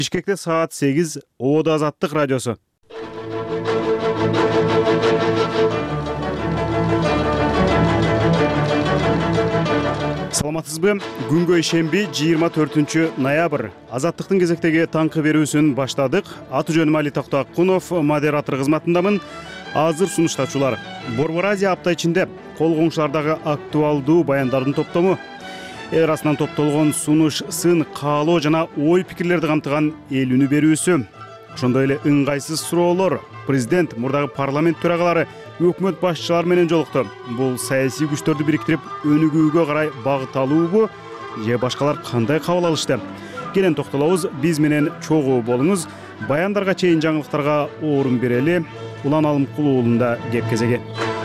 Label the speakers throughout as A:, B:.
A: Бишкекте саат 8 Ободо Азаттык радиосу. Саламатсызбы? Күнгө ишемби 24 ноябрь. Азаттыктын кезектеги таңкы берүүсүн баштадык. Аты жөнүм Али Токтоакунов, модератор кызматындамын. Азыр сунуштачулар. Борбор Азия апта ичинде кол коңшулардагы актуалдуу баяндардын топтому. Эл арасынан топтолгон сунуш, сын, каалоо жана ой пикирлерди камтыган эл үнү берүүсү. Ошондой эле ыңгайсыз суроолор. Президент, мурдагы парламент төрагалары, өкмөт башчылары менен жолукту. Бул саясий күчтөрдү бириктирип, өнүгүүгө карай багыт алуубу же башкалар кандай кабыл алышты? Келен токтолобуз. Биз менен чогуу болуңуз. Баяндарга чейин жаңылыктарга орун берели. Улан Алымкул уулунда кеп кезеги.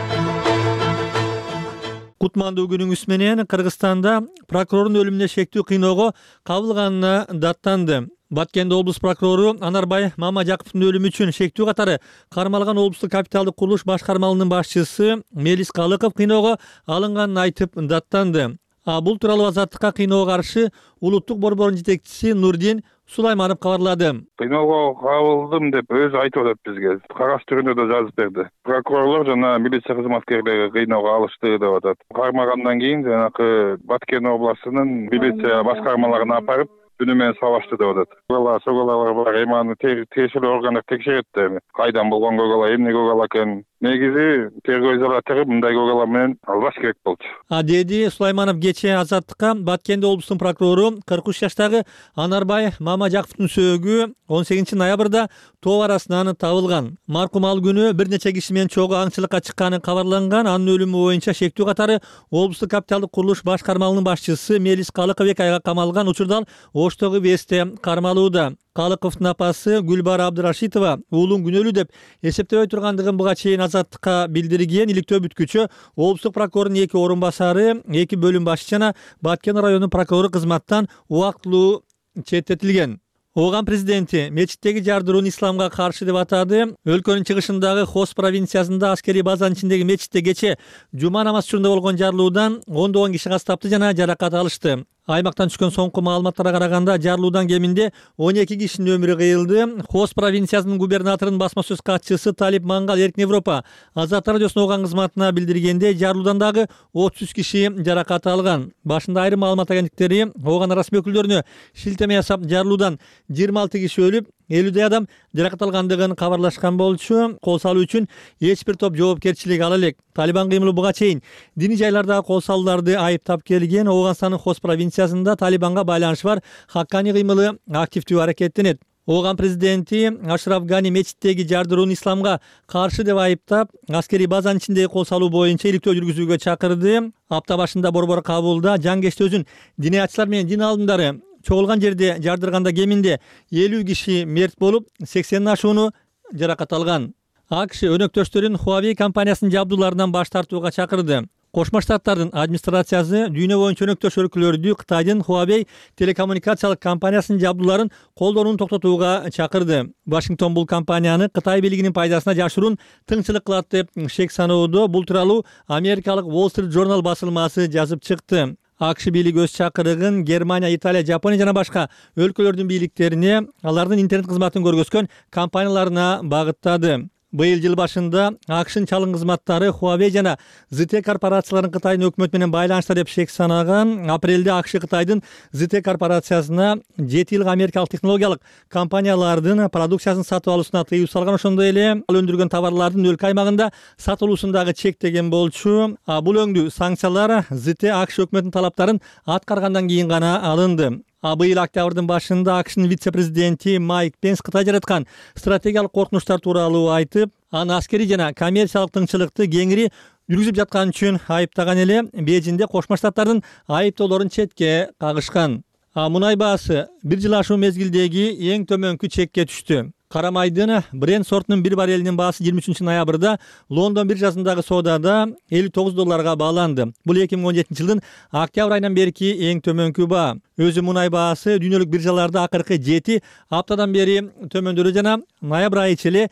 B: Кутмандуу күнүңүз менен. Кыргызстанда прокурордун өлүмүнө шектүү кыйноого кабылганына даттанды. Баткенде облус прокурору Анарбай Мамажаковдун өлүмү үчүн шектүү катары кармалган облустук капиталдык курулуш башкармалыгынын башчысы Мелис Калыков кыйноого алынганын айтып даттанды. Бул тууралуу Азаттыкка кыйноого каршы улуттук борбордун жетекчиси Нурдин Сулайманов кабарлады.
C: Кыйноого кабылдым деп өзү айтып атат бизге. Кагаз түрүндө да жазып берди. Прокурорлор жана милиция кызматкерлери кыйноого алышты деп атат. Кармагандан кийин жанакы Баткен областынын милиция башкармаларына апарып түнү менен салашты деп атат. Соголалар бар, эми аны тиешелүү органдар текшерет эми. Кайдан болгон көгала, эмне көгала экен? Негизи тергөө изолятору мындай көгала менен албаш керек болчу.
B: Деди Сулайманов кечээ Азаттыкка Баткенде облустун прокурору 43 жаштагы Анарбай Мамажаковдун сөөгү 18 ноябрда тоо арасынан табылган. Маркум ал күнү бир нече киши менен чогуу аңчылыкка чыкканы кабарланган. Анын өлүмү боюнча шектүү катары облустук капиталдык курулуш башкармалыгынын башчысы Мелис Калыков 2 айга камалган. Учурда Оштогу ВСте кармалууда. Калыковдун апасы Гүлбара Абдырашитова уулун күнөөлүү деп эсептебей тургандыгын буга чейин Азаттыкка билдирген. Иликтөө бүткүчү облустук прокурордун 2 орун басары, 2 бөлүм башчы жана Баткен районунун прокурору кызматтан убактылуу четтетилген. Ооган президенти мечиттеги жардырууну исламга каршы деп атады. Өлкөнүн чыгышындагы Хос провинциясында аскерий базанын ичиндеги мечитте кечээ жума намаз учурунда болгон жарылуудан ондогон киши кастапты жана жаракат алышты. Аймактан түшкөн соңку маалыматтарга караганда жарылуудан кеминде 12 кишинин өмүрү кыйылды. Хос провинциясынын губернаторунун басма сөз катчысы Талип Мангал Эркин Европа Азат радиосунун Ооган кызматына билдиргенде жарылуудан дагы 33 киши жаракат алган. Башында айрым маалымат агенттиктери Ооган расмий өкүлдөрүнө шилтеме жасап жарылуудан 26 киши өлүп, 50 адам жаракат алгандыгын кабарлашкан болчу. Кол салуу үчүн эч бир топ жоопкерчилик ала элек. Талибан кыймылы буга чейин диний жайлардагы кол салууларды айыптап келген. Оганстанын Хос провинциясында Талибанга байланышы бар Хаккани кыймылы активдүү аракеттенет. Ооган президенти Ашраф Гани мечиттеги жардырууну исламга каршы деп айыптап, аскерий базанын ичиндеги кол салуу боюнча иликтөө жүргүзүүгө чакырды. Апта башында борбор кабулда Жангештөзүн диниятчылар менен дин алдындары чогулган жерде жардырганда кеминде 50 киши мерт болуп, 80 ашууну жаракат алган. АКШ өнөктөштөрүн Huawei компаниясынын жабдууларынан баш тартууга чакырды. Кошмо Штаттардын администрациясы дүйнө боюнча өнөктөш өлкөлөрдү Кытайдын Huawei телекоммуникациялык компаниясынын жабдууларын колдонууну токтотууга чакырды. Вашингтон бул компанияны Кытай бийлигинин пайдасына жашыруун тыңчылык кылат деп шек саноодо. Бул тууралуу Америкалык Wall Street Journal басылмасы жазып чыкты. АКШ бийлиги өз чакырыгын Германия, Италия, Жапония жана башка өлкөлөрдүн бийликтерине, алардын интернет кызматын көргөзгөн компанияларына багыттады. Быйыл жыл башында АКШнын чалым кызматтары Huawei жана ZTE корпорацияларын Кытайдын өкмөтү менен байланышта деп шек санаган. Апрелде АКШ Кытайдын ZTE корпорациясына 7 жылга америкалык технологиялык компаниялардын продукциясын сатып алуусуна тыюу салган. Ошондой эле ал өндүргөн товарлардын өлкө аймагында сатылуусун дагы чектеген болчу. Бул өңдүү санкциялар ZTE АКШ өкмөтүнүн талаптарын аткаргандан кийин гана алынды. Быйыл октябрдын башында АКШнын вице-президенти Майк Пенс Кытай жараткан стратегиялык коркунучтар тууралуу айтып, аны аскерий жана коммерциялык тыңчылыкты кеңири жүргүзүп жаткан үчүн айыптаган эле. Бейжинде Кошмо Штаттардын айыптоолорун четке кагышкан. Мунай баасы 1 жыл ашуу мезгилдеги эң төмөнкү чекке түштү. Карамайдын Брент сортунун 1 баррелинин баасы 23 ноябрда Лондон биржасындагы соодада $59 бааланды. Бул 2017 жылдын октябрь айынан берки эң төмөнкү баа. Өзү мунай баасы дүйнөлүк биржаларда акыркы 7 аптадан бери төмөндөрү жана ноябрь айы эле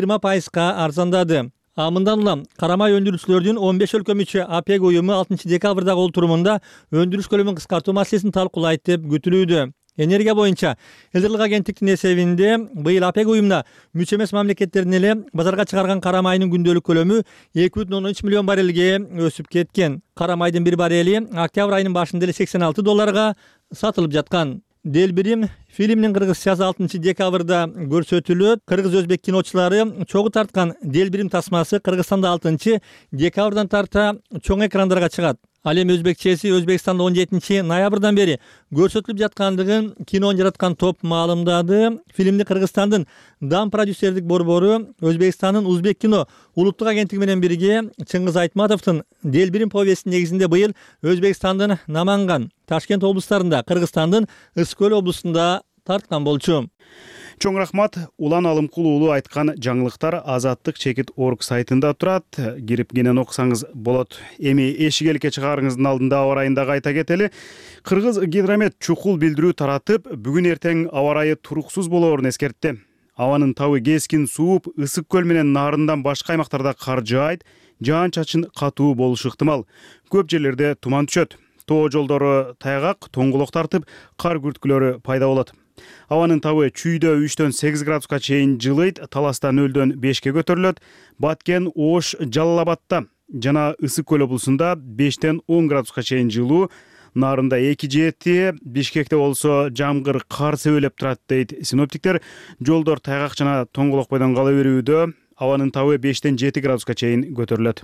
B: 20% арзандады. Мындан улам карамай өндүрүүчүлөрдүн 15 өлкө мүчө ОПЕК уюму 6 декабрдагы олтурумунда өндүрүш көлөмүн кыскартуу маселесин талкуулайт деп күтүлүүдө. Энергия боюнча Элдирлик агенттиктин эсебинде быйыл ОПЕК уюмуна мүчө эмес мамлекеттердин эле базарга чыгарган кара майынын күндөлүк көлөмү 2,3 миллион баррелге өсүп кеткен. Кара майдын бир баррели октябрь айынын башында эле $86 сатылып жаткан. Делбирим фильмдин кыргызчасы 6 декабрда көрсөтүлөт. Кыргыз-өзбек киночулары чогуу тарткан Делбирим тасмасы Кыргызстанда 6 декабрдан тарта чоң экрандарга чыгат. Ал эми өзбекчеси Өзбекстанда 17 ноябрдан бери көрсөтүлүп жаткандыгын кинону жараткан топ маалымдады. Фильмди Кыргызстандын Дам продюсердик борбору Өзбекстандын Узбек кино улуттук агенттиги менен бирге Чыңгыз Айтматовдун Делбирим повестинин негизинде быйыл Өзбекстандын Наманган, Ташкент облустарында, Кыргызстандын Ысык көл облусунда тарткан болчу.
A: Чоң рахмат. Улан Алымкул уулу айткан жаңылыктар Азаттык.org сайтында турат. Кирип кенен окусаңыз болот. Эми эшикеликке чыгарыңыздын алдында аба ырайында кайта кетели. Кыргыз гидромет чукул билдирүү таратып, бүгүн эртең аба ырайы туруксуз болоорун эскертти. Абанын табы кескин сууп, Ысык көл менен Нарындан башка аймактарда кар жаайт, жаан-чачын катуу болушу ыктымал. Көп жерлерде туман түшөт. Тоо жолдору тайгак, тоңголок тартып, кар күрткүлөрү пайда болот. Абанын табы Чүйдө 3-төн 8 градуска чейин жылыйт, Таласта 0-дөн 5-ке көтөрүлөт. Баткен, Ош, Жалал-Абадта жана Ысык көл облусунда 5-тен 10 градуска чейин жылуу, Нарында 2-7, Бишкекте болсо жамгыр, кар себелеп турат дейт синоптиктер. Жолдор тайгак жана тоңголок бойдон кала берүүдө. Абанын табы 5-тен 7 градуска чейин көтөрүлөт.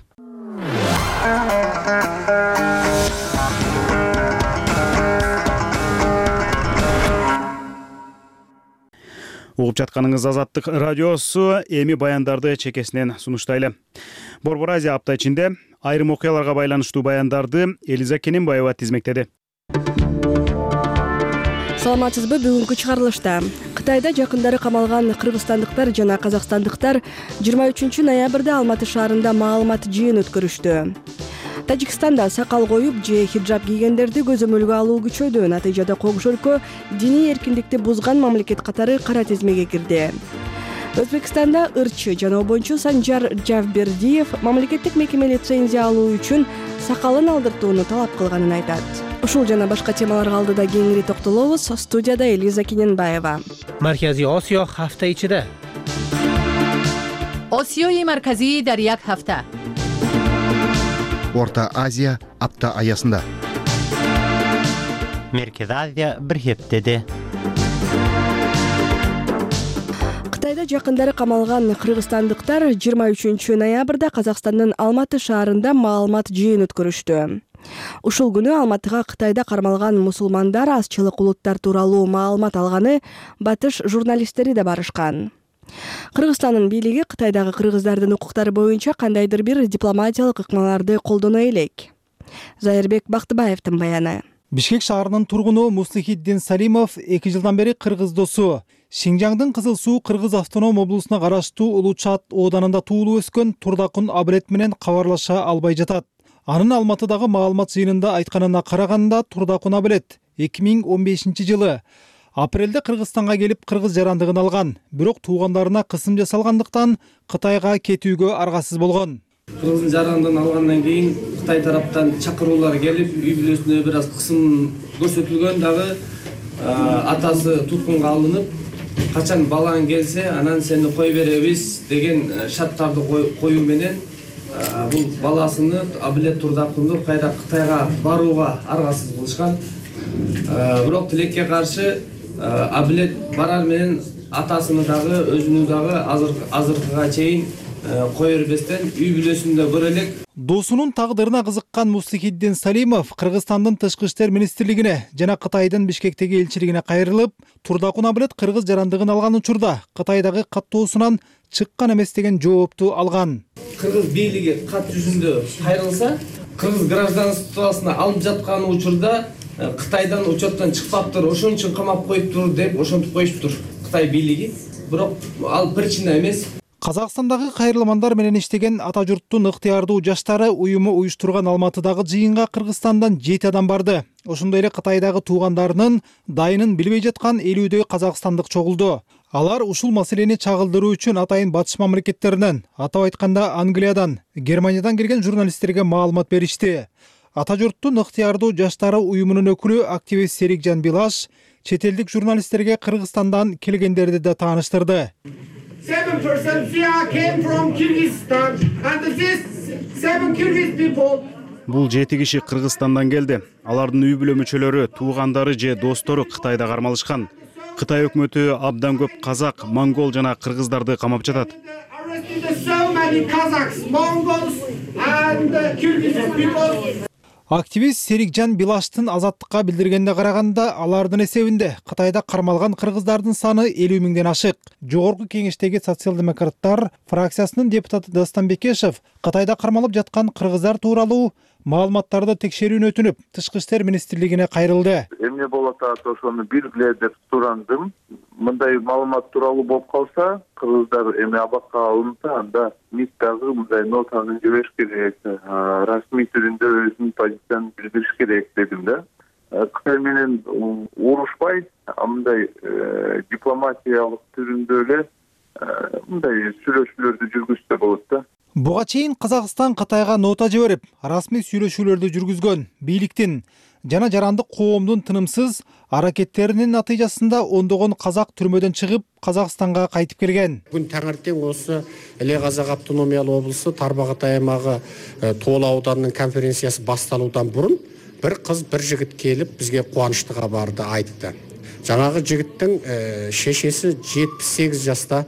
A: Угуп жатканыңыз Азаттык радиосу. Эми баяндарды чекесинен сунуштайлы. Борбор Азия апта ичинде айрым окуяларга байланыштуу баяндарды Элиза Кененбаева тизмектеди.
D: Саламатсызбы? Бүгүнкү чыгарылышта Кытайда жакындары камалган кыргызстандыктар жана казакстандыктар 23 ноябрда Алматы шаарында маалымат жыйын өткөрүштү. Тажикстанда сакал коюп же хиджаб кийгендерди көзөмөлгө алуу күчөйдү. Натыйжада Коңшу өлкө диний эркиндикти бузган мамлекет катары кара тизмеге кирди. Өзбекстанда ырчы жаноо боюнча Санжар Жавбердиев мамлекеттик мекеме лицензия алуу үчүн сакалын алдыртууну талап кылганын айтат. Ушул жана башка темаларга алдыда кеңири токтолобуз. Студияда Элиза Кененбаева.
E: Марказий Осиё ҳафта ичида.
F: Осиёи марказӣ дар як ҳафта.
G: Орта Азия апта аясында.
E: Меркез Азия бир хептеде.
D: Кытайда жакындары камалган кыргызстандыктар 23 ноябрда Казакстандын Алматы шаарында маалымат жыйын өткөрүштү. Ушул күнү Алматыга Кытайда кармалган мусулмандар азчылык улуттар тууралуу маалымат алганы батыш журналисттери да барышкан. Кыргызстандын бийлиги Кытайдагы кыргыздардын укуктары боюнча кандайдыр бир дипломатиялык ыкмаларды колдоно элек. Зайырбек Бактыбаевдин баяны.
H: Бишкек шаарынын тургуну Муслихиддин Салимов 2 жылдан бери кыргыз досу. Шинжаңдын Кызыл Суу Кыргыз автоном облусуна караштуу Улучат ооданында туулуп өскөн Турдакун Абылет менен кабарлаша албай жатат. Анын Алматыдагы маалымат жыйынында айтканына караганда Турдакун Абылет 2015 жылы апрелде Кыргызстанга келип кыргыз жарандыгын алган, бирок туугандарына кысым жасалгандыктан Кытайга кетүүгө аргасыз болгон.
I: Кыргыздын жарандыгын алгандан кийин Кытай тараптан чакыруулар келип, үй бүлөсүнө бир аз кысым көрсөтүлгөн, дагы атасы туткунга алынып, качан балаң келсе, анан сени кой беребиз деген шарттарды коюу менен бул баласыны Абылет Турдакунду кайра Кытайга барууга аргасыз кылышкан. Бирок тилекке каршы Абылет барар менен атасыны дагы өзүнү дагы азыркыга чейин кое бербестен үй бүлөсүндө көрө элек.
H: Досунун тагдырына кызыккан Муслихиддин Салимов Кыргызстандын Тышкы иштер министрлигине жана Кытайдын Бишкектеги элчилигине кайрылып, Турдакун Абылет кыргыз жарандыгын алган учурда Кытайдагы каттоосунан чыккан эмес деген жоопту алган.
I: Кыргыз бийлиги кат жүзүндө кайрылса, кыргыз гражданствосуна алып жаткан учурда Кытайдан учеттен чыкпаптыр, ошон үчүн камап коюптур деп ошентип коюштур Кытай бийлиги. Бирок ал причина эмес.
H: Казакстандагы кайрылмандар менен иштеген ата журттун ыктыярдуу жаштары уюму уюштурган Алматыдагы жыйынга Кыргызстандан 7 адам барды. Ошондой эле Кытайдагы туугандарынын дайынын билбей жаткан 50дөй казакстандык чогулду. Алар ушул маселени чагылдыруу үчүн атайын батыш мамлекеттеринен, атап айтканда Англиядан, Германиядан келген журналисттерге маалымат беришти. Ата журттун ыктыярдуу жаштары уюмунун өкүлү активист Серикжан Билаш чет элдик журналисттерге Кыргызстандан келгендерди да тааныштырды.
J: 7% came from Kyrgyzstan and this 7 Kyrgyz people.
A: Бул 7 киши Кыргызстандан келди. Алардын үй бүлө мүчөлөрү, туугандары же достору Кытайда кармалышкан. Кытай өкмөтү абдан көп казак, монгол жана кыргыздарды камап жатат.
H: Активист Серикжан Билаштын Азаттыкка билдиргенде караганда, алардын эсебинде Кытайда кармалган кыргыздардын саны 50 миңден ашык. Жогорку кеңештеги социал-демократтар фракциясынын депутаты Дастан Бекешев Кытайда кармалып жаткан кыргыздар тууралуу маалыматтарды текшерүүнү өтүнүп, Тышкы иштер министрлигине кайрылды.
C: Эмне болот ошону билгиле деп сурандым. Мындай маалымат тууралуу болуп калса, кыргыздар эми абакка алынса, анда МИД дагы мындай нотаны жибериш керек, расмий түрүндө өзүнүн позициясын билдириш керек дедим да. Кытай менен урушпай, мындай дипломатиялык түрүндө эле мындай сүйлөшүүлөрдү жүргүзсө болот да.
H: Буга чейин Казакстан Кытайга нота жиберип, расмий сүйлөшүүлөрдү жүргүзгөн. Бийликтин жана жарандык коомдун тынымсыз аракеттеринин натыйжасында ондогон казак түрмөдөн чыгып, Казакстанга кайтып келген.
K: Бүгүн таңертең осы Эле Казак автономиялык облусу Тарбагат аймагы Тоол ауданынын конференциясы башталуудан бурун бир кыз, бир жигит келип бизге кубанычты кабарды айтты. Жанагы жигиттин шешеси 78 жашта,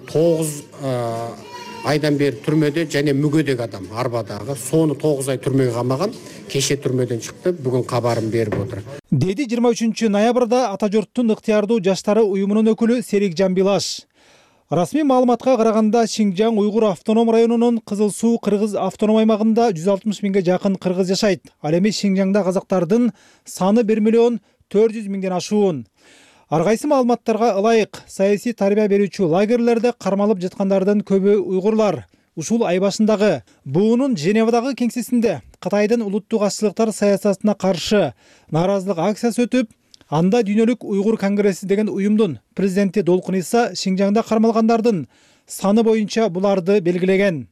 K: 9 айдан бери түрмөдө және мүгөдөгү адам, арбадагы. Сону 9 ай түрмөгө камаган, кеше түрмөдөн чыкты, бүгүн кабарын берип отур.
H: Деди 23 ноябрда Ата журттун ыктыярдуу жаштары уюмунун өкүлү Серикжан Билаш. Расмий маалыматка караганда Шинжаң Уйгур автоном районунун Кызыл Суу кыргыз автоном аймагында 160 миңге жакын кыргыз жашайт. Ал эми Шинжаңда казактардын саны 1 миллион 400 миңден ашуун. Ар кайсы маалыматтарга ылайык, саясий тарбия берүүчү лагерлерде кармалып жаткандардын көбү уйгурлар. Ушул ай башындагы буунун Женевадагы кеңсесинде Кытайдын улуттук ашчылыктар саясатына каршы нааразылык акциясы өтүп, анда Дүйнөлүк Уйгур конгресси деген уюмдун президенти Долкун Иса Шинжаңда кармалгандардын саны боюнча буларды белгилеген.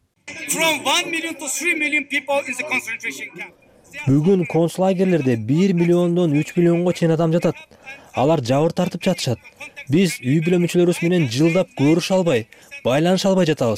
B: Бүгүн концлагерлерде 1 миллиондон 3 миллионго чейин адам жатат. Алар жабыр тартып жатышат. Биз үй бүлө мүчөлөрүбүз менен жылдап көрүшө албай, байланыша албай жатабыз.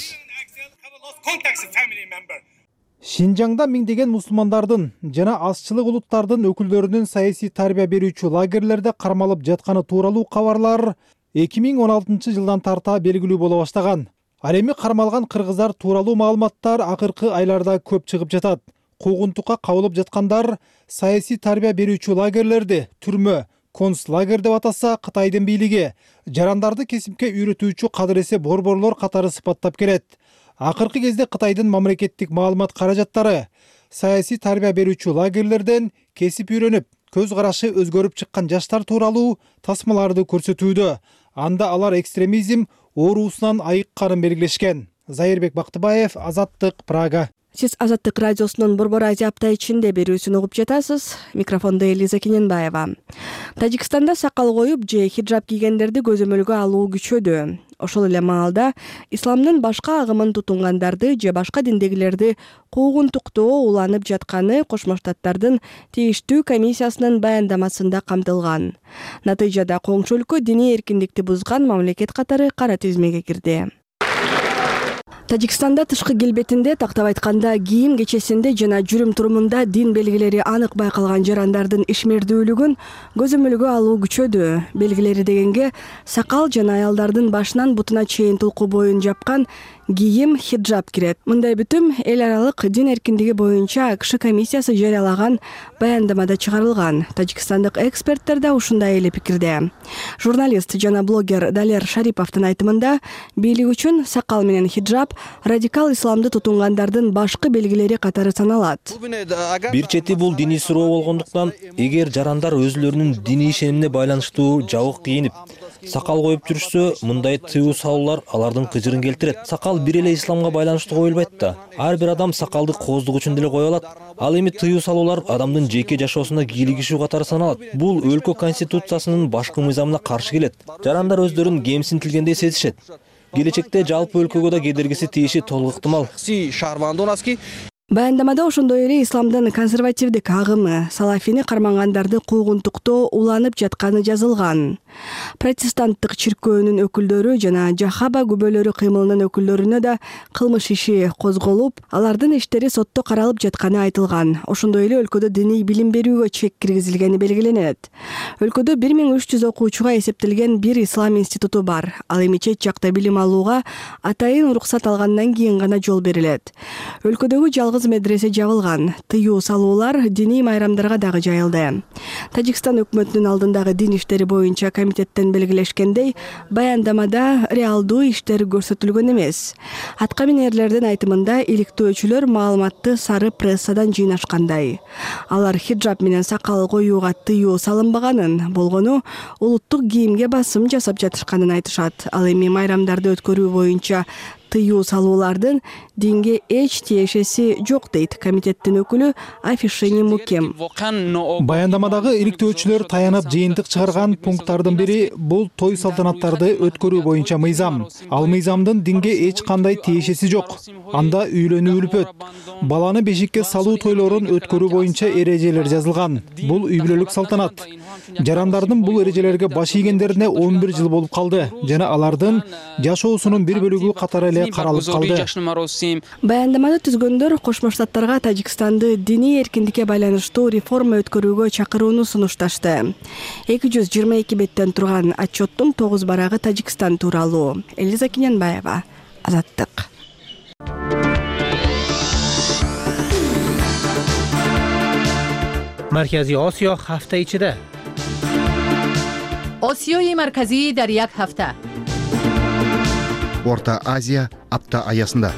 H: Шинжаңда миңдеген мусулмандардын жана азчылык улуттардын өкүлдөрүнүн саясий тарбия берүүчү лагерлерде кармалып жатканы тууралуу кабарлар 2016 жылдан тарта белгилүү боло баштаган. Ал эми кармалган кыргыздар тууралуу маалыматтар акыркы айларда көп чыгып жатат. Куугунтукка кабылып жаткандар саясий тарбия берүүчү лагерлерди түрмө, концлагер деп атаса Кытайдын бийлиги жарандарды кесипке үйрөтүүчү кадыресе борборлор катары сыпаттап келет. Акыркы кезде Кытайдын мамлекеттик маалымат каражаттары саясий тарбия берүүчү лагерлерден кесип үйрөнүп, көз карашы өзгөрүп чыккан жаштар тууралуу тасмаларды көрсөтүүдө. Анда алар экстремизм оорусунан айыкканын белгилешкен. Зайырбек Бактыбаев, Азаттык, Прага.
D: Сиз Азаттык радиосунун Борбор Азия апта ичинде берүүсүн угуп жатасыз. Микрофондо Элиза Кененбаева. Тажикстанда сакал коюп же хиджаб кийгендерди көзөмөлгө алуу күчөдү. Ошол эле маалда исламдын башка агымын тутунгандарды же башка диндегилерди куугунтуктоо уланып жатканы Кошмо Штаттардын тийиштүү комиссиясынын баяндамасында камтылган. Натыйжада коңшу өлкө диний эркиндикти бузган мамлекет катары кара тизмеге кирди. Тажикстанда тышкы келбетинде, тактап айтканда кийим кечесинде жана жүрүм-турумунда дин белгилери анык байкалган жарандардын ишмердүүлүгүн көзөмөлгө алуу күчөдү. Белгилери дегенге сакал жана аялдардын башынан бутуна чейин тулку боюн жапкан кийим хиджаб кирет. Мындай бүтүм эл аралык дин эркиндиги боюнча АКШ комиссиясы жарыялаган баяндамада чыгарылган. Тажикстандык эксперттер да ушундай эле пикирде. Журналист жана блогер Далер Шариповдун айтымында бийлик үчүн сакал менен хиджаб радикал исламды тутунгандардын башкы белгилери катары саналат.
B: Бир чети бул диний суроо болгондуктан, эгер жарандар өзүлөрүнүн диний ишенимине байланыштуу жабык кийинип, сакал коюп жүрүшсө, мындай тыюу салуулар алардын кыжырын келтирет. Сакал бир эле исламга байланыштуу коюлбайт да. Ар бир адам сакалды кооздук үчүн деле кое алат. Ал эми тыюу салуулар адамдын жеке жашоосуна кийлигишүү катары саналат. Бул өлкө конституциясынын башкы мыйзамына каршы келет. Жарандар өздөрүн кемсинтилгендей сезишет. Келечекте жалпы өлкөгө да кедергиси тийиши толук ыктымал.
D: Баяндамада ошондой эле исламдын консервативдик агымы салафини кармангандарды куугунтуктоо уланып жатканы жазылган. Протестанттык чиркөөнүн өкүлдөрү жана Жахаба күбөлөрү кыймылынын өкүлдөрүнө да кылмыш иши козголуп, алардын иштери сотто каралып жатканы айтылган. Ошондой эле өлкөдө диний билим берүүгө чек киргизилгени белгиленет. Өлкөдө 1300 окуучуга эсептелген бир ислам институту бар. Ал эми чет жакта билим алууга атайын уруксат алгандан кийин гана жол берилет. Өлкөдөгү жалгыз медресе жабылган. Тыюу салуулар диний майрамдарга дагы жайылды. Тажикстан өкмөтүнүн алдындагы дин иштери боюнча комитеттен белгилешкендей, баяндамада реалдуу иштер көрсөтүлгөн эмес. Атка минерлердин айтымында иликтөөчүлөр маалыматты сары прессадан жыйнашкандай. Алар хиджаб менен сакал коюуга тыюу салынбаганын, болгону улуттук кийимге басым жасап жатышканын айтышат. Ал эми майрамдарды өткөрүү боюнча тыюу салуулардын динге эч тиешеси жок дейт комитеттин өкүлү Афишени Мукем.
H: Баяндамадагы иликтөөчүлөр таянып жыйынтык чыгарган пункттардын бири бул той салтанаттарды өткөрүү боюнча мыйзам. Ал мыйзамдын динге эч кандай тиешеси жок. Анда үйлөнүү үлпөт. Баланы бешикке салуу тойлорун өткөрүү боюнча эрежелер жазылган. Бул үй бүлөлүк салтанат. Жарандардын бул эрежелерге баш ийгендерине 11 жыл болуп калды жана алардын жашоосунун бир бөлүгү катары эле каралып калды.
D: Баяндаманы түзгөндөр Кошмо Штаттарга Тажикстанды диний эркиндикке байланыштуу реформа өткөрүүгө чакырууну сунушташты. 222 беттен турган отчеттун 9 барагы Тажикстан тууралуу. Элиза Кинянбаева, Азаттык.
E: Марказий Осиё ҳафта ичида.
F: осиёи марказӣ дар як ҳафта.
G: Орта Азия апта аясында.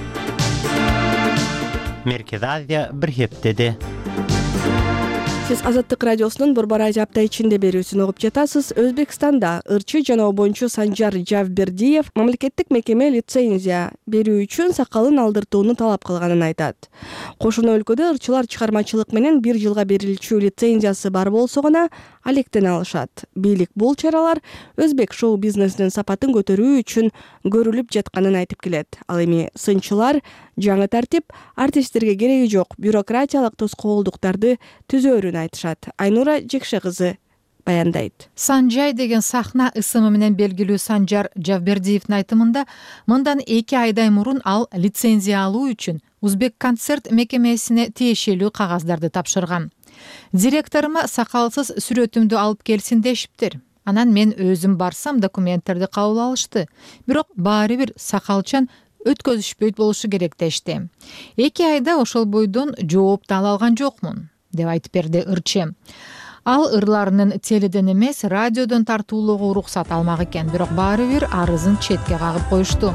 E: Меркез Азия бир хептеде.
D: Сиз Азаттык радиосунун Борбор Азия апта ичинде берүүсүн угуп жатасыз. Өзбекстанда ырчы жана обончу Санжар Жавбердиев мамлекеттик мекеме лицензия берүү үчүн сакалын алдыртууну талап кылганын айтат. Кошуна өлкөдө ырчылар чыгармачылык менен 1 жылга берилчү лицензиясы бар болсо гана алектене алышат. Бийлик бул чаралар өзбек шоу бизнесинин сапатын көтөрүү үчүн көрүлүп жатканын айтып келет. Ал эми сынчылар жаңы тартип артисттерге кереги жок бюрократиялык тоскоолдуктарды түзөөрүн айтышат. Айнура Жекше кызы баяндайт.
F: Санжай деген сахна ысымы менен белгилүү Санжар Жавбердиевдин айтымында мындан 2 айдай мурун ал лицензия алуу үчүн Узбек концерт мекемесине тиешелүү кагаздарды тапшырган. Директорума сакалсыз сүрөтүмдү алып келсин дешиптир. Анан мен өзүм барсам документтерди кабыл алышты. Бирок баары бир сакалчан өткөзүшпөйт болушу керек дешти. 2 айда ошол бойдон жооп да ала алган жокмун, деп айтып берди ырчы. Ал ырларынын теледен эмес, радиодон тартуулоого уруксат алмак экен, бирок баары бир арызын четке кагып коюшту.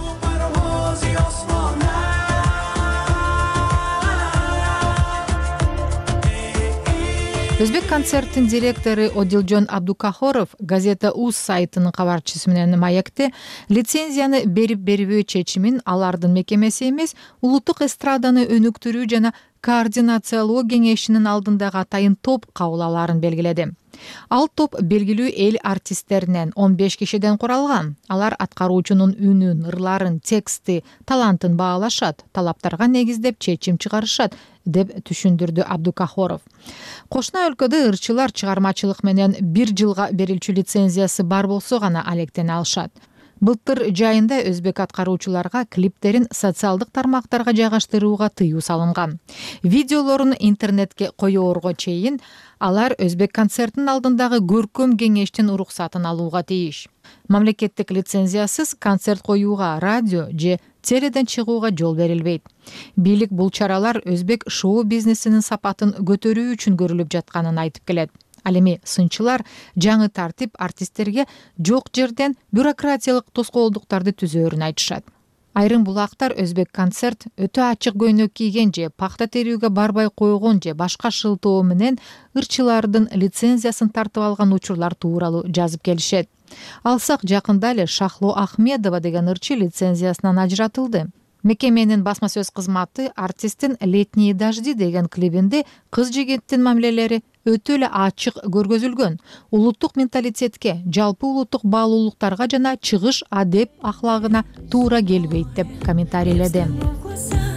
F: Өзбек концерттин директору Одилжон Абдукахоров газета УЗ сайтынын кабарчысы менен маекте лицензияны берип-бербөө чечимин алардын мекемеси эмес, улуттук эстраданы өнүктүрүү жана координациялоо кеңешинин алдындагы атайын топ кабыл алаарын белгиледи. Ал топ белгилүү эл артисттеринен 15 кишиден куралган. Алар аткаруучунун үнүн, ырларын, тексти, талантын баалашат, талаптарга негиздеп чечим чыгарышат, деп түшүндүрдү Абдукахоров. Кошуна өлкөдө ырчылар чыгармачылык менен 1 жылга берилчү лицензиясы бар болсо гана алектене алышат. Былтыр жайында өзбек аткаруучуларга клиптерин социалдык тармактарга жайгаштырууга тыюу салынган. Видеолорун интернетке коёорго чейин алар өзбек концертинин алдындагы көркөм кеңештин уруксатын алууга тийиш. Мамлекеттик лицензиясыз концерт коюуга, радио же теледен чыгууга жол берилбейт. Бийлик бул чаралар өзбек шоу бизнесинин сапатын көтөрүү үчүн көрүлүп жатканын айтып келет. Ал эми сынчылар жаңы тартип артисттерге жок жерден бюрократиялык тоскоолдуктарды түзөөрүн айтышат. Айрым булактар өзбек концерт өтө ачык көйнөк кийген же пахта терүүгө барбай койгон же башка шылтоо менен ырчылардын лицензиясын тартып алган учурлар тууралуу жазып келишет. Алсак жакында эле Шахло Ахмедова деген ырчы лицензиясынан ажыратылды. Мекеменин басма сөз кызматы артисттин «Летние дожди» деген клибинде кыз жигиттин мамилелери өтө эле ачык көргөзүлгөн. Улуттук менталитетке, жалпы улуттук баалуулуктарга жана чыгыш адеп ахлагына туура келбейт деп комментарийледи.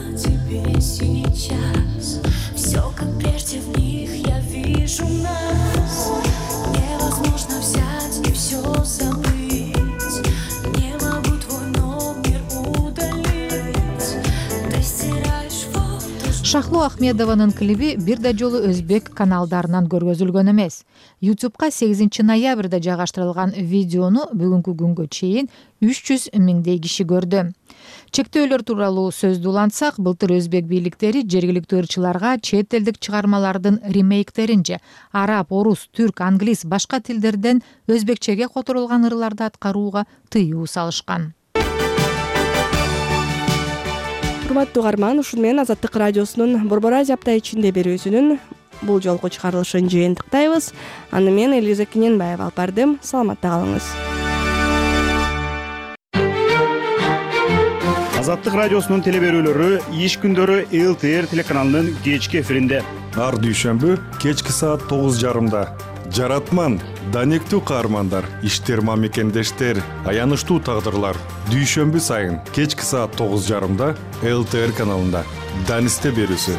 L: тебе сейчас. Все как прежде в них я вижу нас. Невозможно взять и все забыть. Не могу твой номер удалить. Ты стираешь фото.
F: Шахло Ахмедованын клиби бир да жолу өзбек каналдарынан көргөзүлгөн эмес. YouTube'га 8 ноябрда жайгаштырылган видеону бүгүнкү күнгө чейин 300 миңдей киши көрдү. Чектөөлөр тууралуу сөздү улантсак, былтыр өзбек бийликтери жергиликтүү ырчыларга чет элдик чыгармалардын ремейктерин же араб, орус, түрк, англис, башка тилдерден өзбекчеге которулган ырларды аткарууга тыюу салышкан.
D: Урматтуу угарман, ушуну менен Азаттык радиосунун Борбор Азия апта ичинде берүүсүнүн бул жолку чыгарылышын жыйынтыктайбыз. Аны мен Элиза Кененбаева алып бардым. Саламатта калыңыз.
A: Азаттык радиосунун телеберүүлөрү иш күндөрү ЛТР телеканалынын кечки эфиринде.
M: Ар дүйшөмбү кечки саат 9:30. Жаратман, данектүү каармандар, иштер мамекендештер, аянычтуу тагдырлар. Дүйшөмбү сайын кечки саат 9:30 ЛТР каналында. Данисте берүүсү.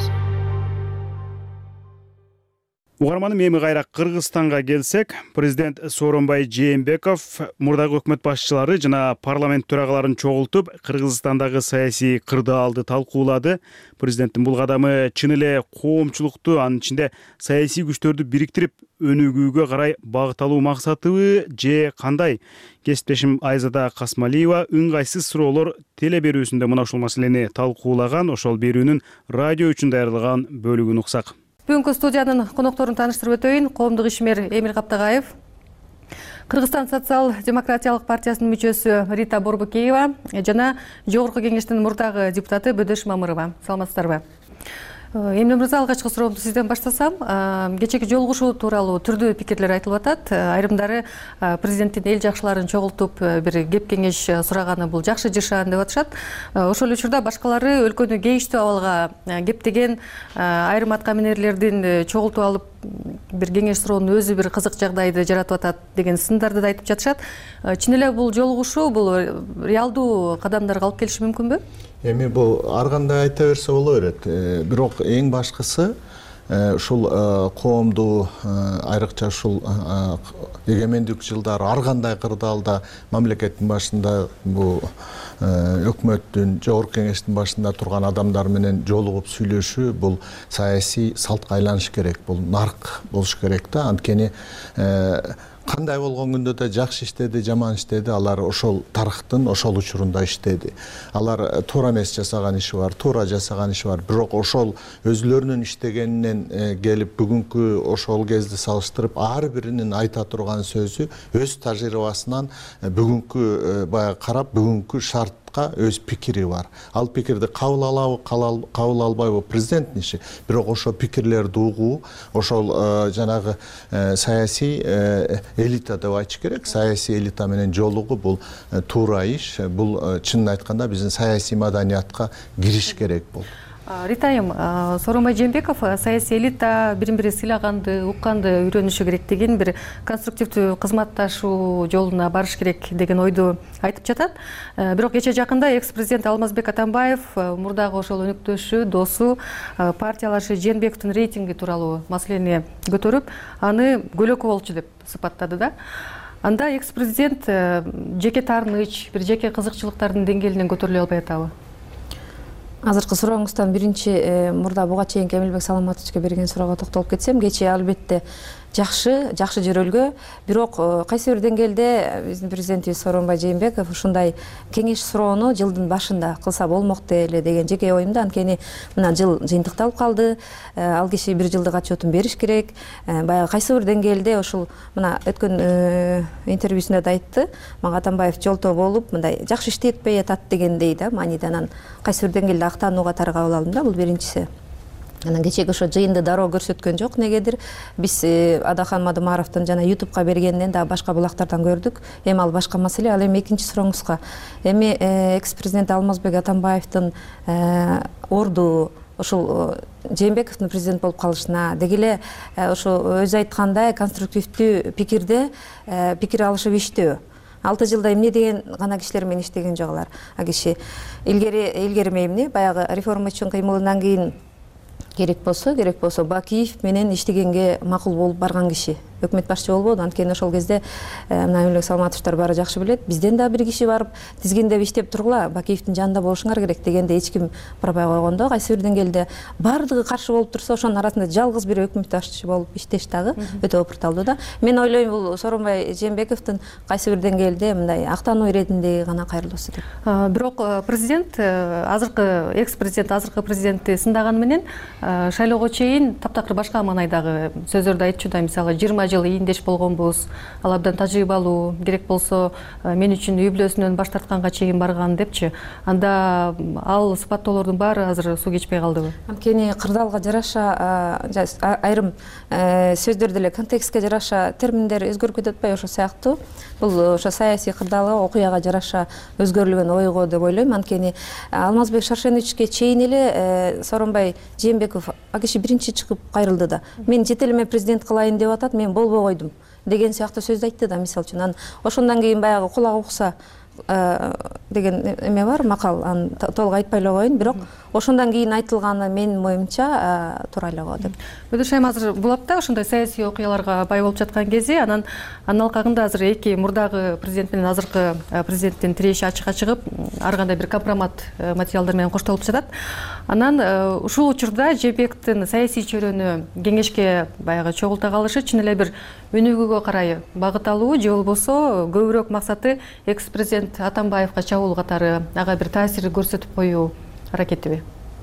A: Угарманым, эми кайра Кыргызстанга келсек, президент Сооронбай Жээнбеков мурдагы өкмөт башчылары жана парламент төрагаларын чогултуп, Кыргызстандагы саясий кырдаалды талкуулады. Президенттин бул кадамы чын эле коомчулукту, анын ичинде саясий күчтөрдү бириктирип, өнүгүүгө карай багытталуу максатыбы же кандай? Кесиптешим Айзада Касмалиева ыңгайсыз суроолор телеберүүсүндө мына ушул маселени талкуулаган. Ошол берүүнүн радио үчүн даярдалган бөлүгүн уксак.
N: Бүгүнкү студиянын конокторун тааныштырып өтөйүн. Коомдук ишмер Эмир Каптагаев, Кыргызстан социал-демократиялык партиясынын мүчөсү Рита Борбукеева жана Жогорку кеңештин мурдагы депутаты Бөдөш Мамырова. Саламатсыздарбы? Эмне мырза, алгачкы суроомду сизден баштасам. Кечээки жолугушуу тууралуу түрдүү пикирлер айтылып атат. Айрымдары президенттин эл жакшыларын чогултуп бир кеп кеңеш сураганы бул жакшы жашаан деп атышат. Ошол эле учурда башкалары өлкөнү кейиштүү абалга кептеген айрым аткаминерлердин чогултуп алып бир кеңеш суроонун өзү бир кызык жагдайды жаратып атат деген сындарды да айтып жатышат. Чын эле бул жолугушуу бул реалдуу кадамдарга алып келиши мүмкүнбү?
O: Эми бул ар кандай айта берсе боло берет. Бирок эң башкысы ушул коомду, айрыкча ушул эгемендик жылдары ар кандай кырдаалда мамлекеттин башында, бул өкмөттүн, жогорку кеңештин башында турган адамдар менен жолугуп сүйлөшүү, бул саясий салтка айланыш керек. Бул нарк болуш керек да. Анткени кандай болгон күндө да жакшы иштеди, жаман иштеди, алар ошол тарыхтын ошол учурунда иштеди. Алар туура эмес жасаган иши бар, туура жасаган иши бар. Бирок ошол өзүлөрүнүн иштегенинен келип бүгүнкү ошол кезде салыштырып, ар биринин айта турган сөзү өз тажрыйбасынан бүгүнкү баягы карап, бүгүнкү шарт өз пикири бар. Ал пикирди кабыл алабы, кабыл албайбы президенттин иши. Бирок ошол пикирлерди угуу, ошол жанагы саясий элита деп айтыш керек. Саясий элита менен жолугуу бул туура иш. Бул чынын айтканда биздин саясий маданиятка кириш керек бул.
N: Ритайым, Сооронбай Жээнбеков саясий элита бирин-бири сыйлаганды, укканды үйрөнүшү керек деген бир конструктивдүү кызматташуу жолуна барыш керек деген ойду айтып жатат. Бирок кечээ жакында экс-президент Алмазбек Атамбаев мурдагы ошол өнөктөшү, досу, партиялашы Жээнбековдун рейтинги тууралуу маселени көтөрүп, аны көлөкө болчу деп сыпаттады да. Анда экс-президент жеке таарыныч, бир жеке кызыкчылыктардын деңгээлинен көтөрүлө албай атабы?
P: Азыркы сурооңуздан биринчи мурда буга чейин Эмилбек Саламатовичке берген суроого токтолуп кетсем, кечээ албетте жакшы жөрөлгө, бирок кайсы бир деңгээлде биздин президентибиз Сооронбай Жээнбеков ушундай кеңеш суроону жылдын башында кылса болмок эле деген жеке оюмда. Анткени мына жыл жыйынтыкталып калды, ал киши бир жылдык отчетун бериш керек. Баягы кайсы бир деңгээлде ушул мына өткөн интервьюсунда да айтты, мага Атамбаев жолтоо болуп, мындай жакшы иштетпей атат дегендей да мааниде. Анан кайсы бир деңгээлде актанууга таргап алдым да, бул биринчиси. Анан кечээки ошо жыйынды дароо көрсөткөн жок. Негедир биз Адахан Мадымаровдун жана YouTube'га бергенинен да башка булактардан көрдүк. Эми ал башка маселе. Ал эми экинчи сурооңузга. Эми экс-президент Алмазбек Атамбаевдин орду ошол Жээнбековдун президент болуп калышына, деги эле ошо өзү айткандай конструктивдүү пикирде пикир алышып иштөө. 6 жылда эмне деген гана кишилер менен иштеген жок алар. А киши илгери эмне баягы реформа үчүн кыймылынан кийин керек болсо Бакиев менен иштегенге макул болуп барган киши. Өкмөт башчы болбоду. Анткени ошол кезде мына Эмилбек Саламатовдор баары жакшы билет. Бизден да бир киши барып тизгиндеп иштеп тургула, Бакиевдин жанында болушуңар керек дегенде эч ким барбай койгондо, кайсы бир деңгээлде баардыгы каршы болуп турса, ошонун арасында жалгыз бир өкмөт башчы болуп иштеш дагы өтө опурталдуу да. Мен ойлойм, бул Сооронбай Жээнбековдун кайсы бир деңгээлде мындай актануу иретинде гана кайрылуусу деп.
N: Бирок президент азыркы экс-президент азыркы президентти сындаганы менен шайлоого чейин таптакыр башка маанайдагы сөздөрдү айтчу да, мисалы 20 жыл ийиндеш болгонбуз, ал абдан тажрыйбалуу, керек болсо мен үчүн үй бүлөсүнөн баш тартканга чейин барган депчи. Анда ал сыпаттоолордун баары азыр суу кечпей калдыбы?
P: Анткени кырдаалга жараша айрым сөздөр деле контекстке жараша терминдер өзгөрүп кетип атпайбы, ошо сыяктуу. Бул ошо саясий кырдаалга, окуяга жараша өзгөрүлгөн ойго деп ойлойм. Анткени Алмазбек Шаршеновичке чейин эле Сооронбай Жээнбеков а киши биринчи чыгып кайрылды да. Мен чет элиме президент кылайын деп атат, мен болбой койдум деген сыяктуу сөздү айтты да, мисалы үчүн. Анан ошондон кийин баягы кулак укса деген эме бар, макал, аны толук айтпай эле коеюн, бирок ошондон кийин айтылганы менин оюмча туура эле го деп.
N: Өдүшайм азыр бул апта ошондой саясий окуяларга бай болуп жаткан кези, анан алкагында азыр эки мурдагы президент менен азыркы президенттин тиреши ачыкка чыгып, ар кандай бир компромат материалдар менен коштолуп жатат. Анан ушул учурда Жээнбековдун саясий чөйрөнү кеңешке баягы чогулта калышы чын эле бир өнүгүүгө карай багыт алуу же болбосо көбүрөөк максаты экс-президент Атамбаевга чабуул катары ага бир таасир көрсөтүп коюу аракетиби?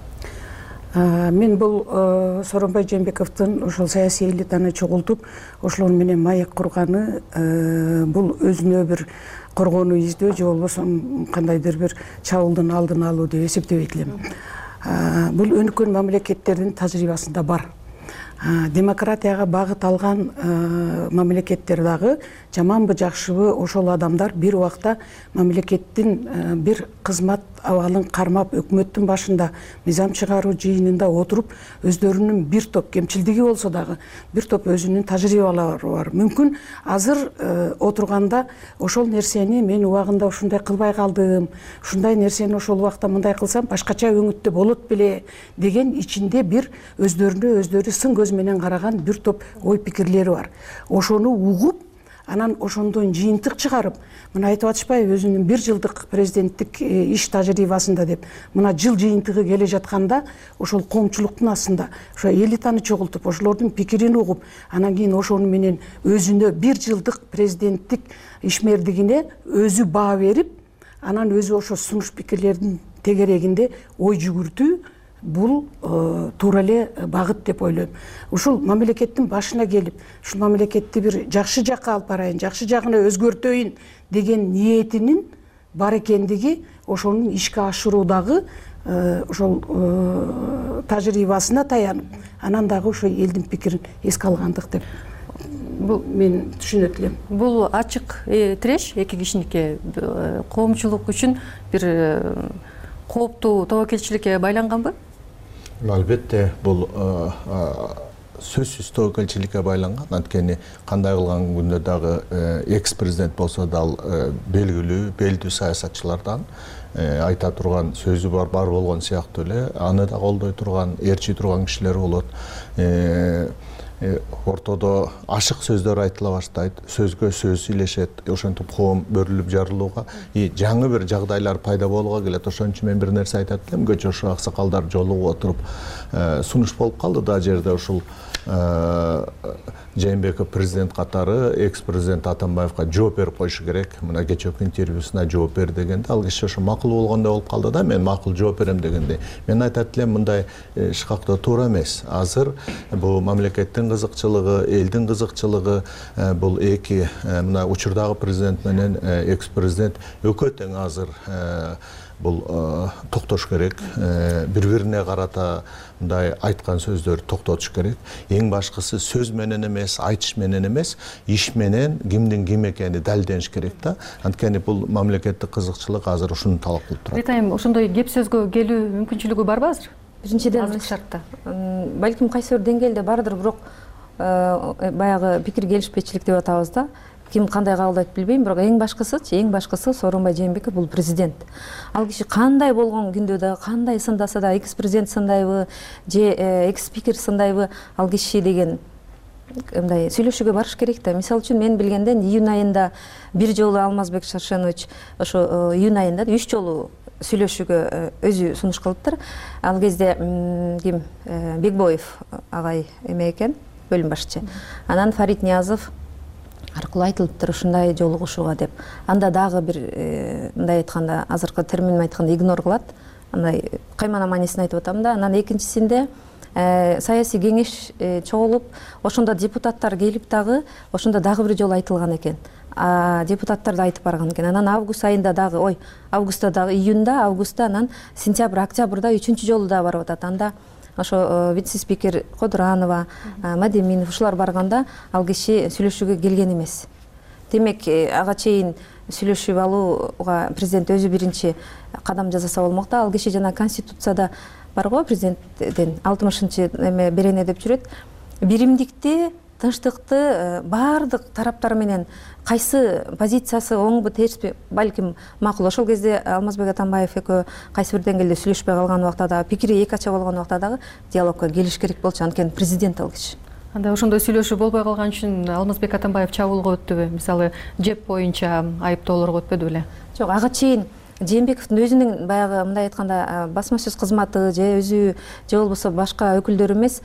Q: Мен бул Сооронбай Жээнбековдун ошол саясий элитаны чогултуп, ошолор менен маек курганы бул өзүнө бир коргонуу издөө же болбосо кандайдыр бир чабуулдун алдын алуу деп эсептебейт элем. Бул өнүккөн мамлекеттердин тажрыйбасында бар. Демократияга багыт алган мамлекеттер дагы жаманбы жакшыбы ошол адамдар бир убакта мамлекеттин бир кызмат абалын кармап өкмөттүн башында мыйзам чыгаруу жыйынында отуруп өздөрүнүн бир топ кемчилдиги болсо дагы бир топ өзүнүн тажрыйбалары бар. Мүмкүн азыр отурганда ошол нерсени мен убагында ушундай кылбай калдым, ушундай нерсени ошол убакта мындай кылсам башкача өңүттө болот беле деген ичинде бир өздөрүнө өздөрү сын көз менен караган бир топ ой пикирлери бар. Ошону угуп, анан ошондон жыйынтык чыгарып, мына айтып атышпайбы өзүнүн 1 жылдык президенттик иш тажрыйбасында деп. Мына жыл жыйынтыгы келе жатканда ошол коомчулуктун астында ошо элитаны чогултуп, ошолордун пикирин угуп, анан кийин ошону менен өзүнө 1 жылдык президенттик ишмердигине өзү баа берип, анан өзү ошо сунуш пикирлердин тегерегинде ой жүгүртүү, бул туура эле багыт деп ойлойм. Ушул мамлекеттин башына келип, ушул мамлекетти бир жакшы жакка алып барайын, жакшы жагына өзгөртөйүн деген ниетинин бар экендиги ошонун ишке ашыруудагы ошол тажрыйбасына таянып, анан дагы ошо элдин пикирин эске алгандык деп мен түшүнөт элем.
N: Бул ачык тиреш эки кишиники коомчулук үчүн бир кооптуу тобокелчиликке байланганбы?
O: Албетте, бул сөзсүз тобокелчиликке байланган. Анткени кандай кылган күндө дагы экс-президент болсо да белгилүү, белдүү саясатчылардан айта турган сөзү бар болгон сыяктуу эле, аны да колдой турган, ээрчи турган кишилер болот. Ортодо ашык сөздөр айтыла баштайт, сөзгө сөз илешет, ошентип коом бөлүнүп жарылууга, жаңы бир жагдайлар пайда болууга келет. Ошон үчүн мен бир нерсе айтат элем, кечээ ошо аксакалдар жолугуп отуруп сунуш болуп калды да жерде ушул Жээнбеков президент катары экс-президент Атамбаевга жооп берип коюшу керек. Мына кечээки интервьюсуна жооп бер дегенде ал киши ошо макул болгондой болуп калды да, мен макул жооп берем дегенде. Мен айтат элем, мындай шкактоо туура эмес. Азыр бул мамлекеттин кызыкчылыгы, элдин кызыкчылыгы, бул эки мына учурдагы президент менен экс-президент экөө тең азыр бул токтош керек, бири-бирине карата мындай айткан сөздөр токтотуш керек. Эң башкысы сөз менен эмес, айтыш менен эмес, иш менен кимдин ким экени далилдениш керек да. Анткени бул мамлекеттик кызыкчылык азыр ушуну талап кылып турат.
N: Айтайм, ошондой кеп сөзгө келүү мүмкүнчүлүгү барбы азыр?
P: Биринчиден шартта. Балким кайсы бир деңгээлде бардыр, бирок баягы пикир келишпечилик деп атабыз да. ким кандай кабылдайт билбейм, бирок эң башкысы Сооронбай Жээнбеков бул президент. Ал киши кандай болгон күндө да, кандай сындаса да, экс президент сындайбы же экс спикер сындайбы, ал киши деген мындай сүйлөшүүгө барыш керек да. Мисалы үчүн мен билгенден июнь айында бир жолу Алмазбек Шаршенович ошо июнь айында 3 жолу сүйлөшүүгө өзү сунуш кылыптыр. Ал кезде ким Бекбоев агай эме экен, бөлүм башчы. Анан Фарид Ниязов аркылуу айтылыптыр ушундай жолугушууга деп. Анда дагы бир мындай айтканда, азыркы термин менен айтканда игнор кылат. Андай каймана маанисин айтып атам да. Анан экинчисинде саясий кеңеш чогулуп, ошондо депутаттар келип дагы, ошондо дагы бир жолу айтылган экен. Депутаттар да айтып барган экен. Анан август айында дагы, августта дагы, июнда, августта, анан сентябрь, октябрда 3-чү жолу да барып атат. Анда ошо вице-спикер Кодуранова, Мадеминов ушулар барганда ал киши сүйлөшүүгө келген эмес. Демек, ага чейин сүйлөшүп алууга президент өзү биринчи кадам жасаса болмок да. Ал киши жана Конституцияда барго, президенттен 60-чы берене деп жүрөт. Биримдикти, тынчтыкты баардык тараптар менен кайсы позициясы оңбу, терсби, балким макул. Ошол кезде Алмазбек Атамбаев экөө кайсы бир деңгээлде сүйлөшпөй калган убакта дагы, пикири эки ача болгон убакта дагы диалогко келиш керек болчу. Анткени президент ал киши.
N: Анда ошондой сүйлөшүү болбой калган үчүн Алмазбек Атамбаев чабуулга өттүбү? Мисалы, жеп боюнча айыптоолорго өтпөдү беле?
P: Жок, ага чейин Жээнбековдун өзүнүн баягы мындай айтканда басма сөз кызматы же өзү же болбосо башка өкүлдөр эмес,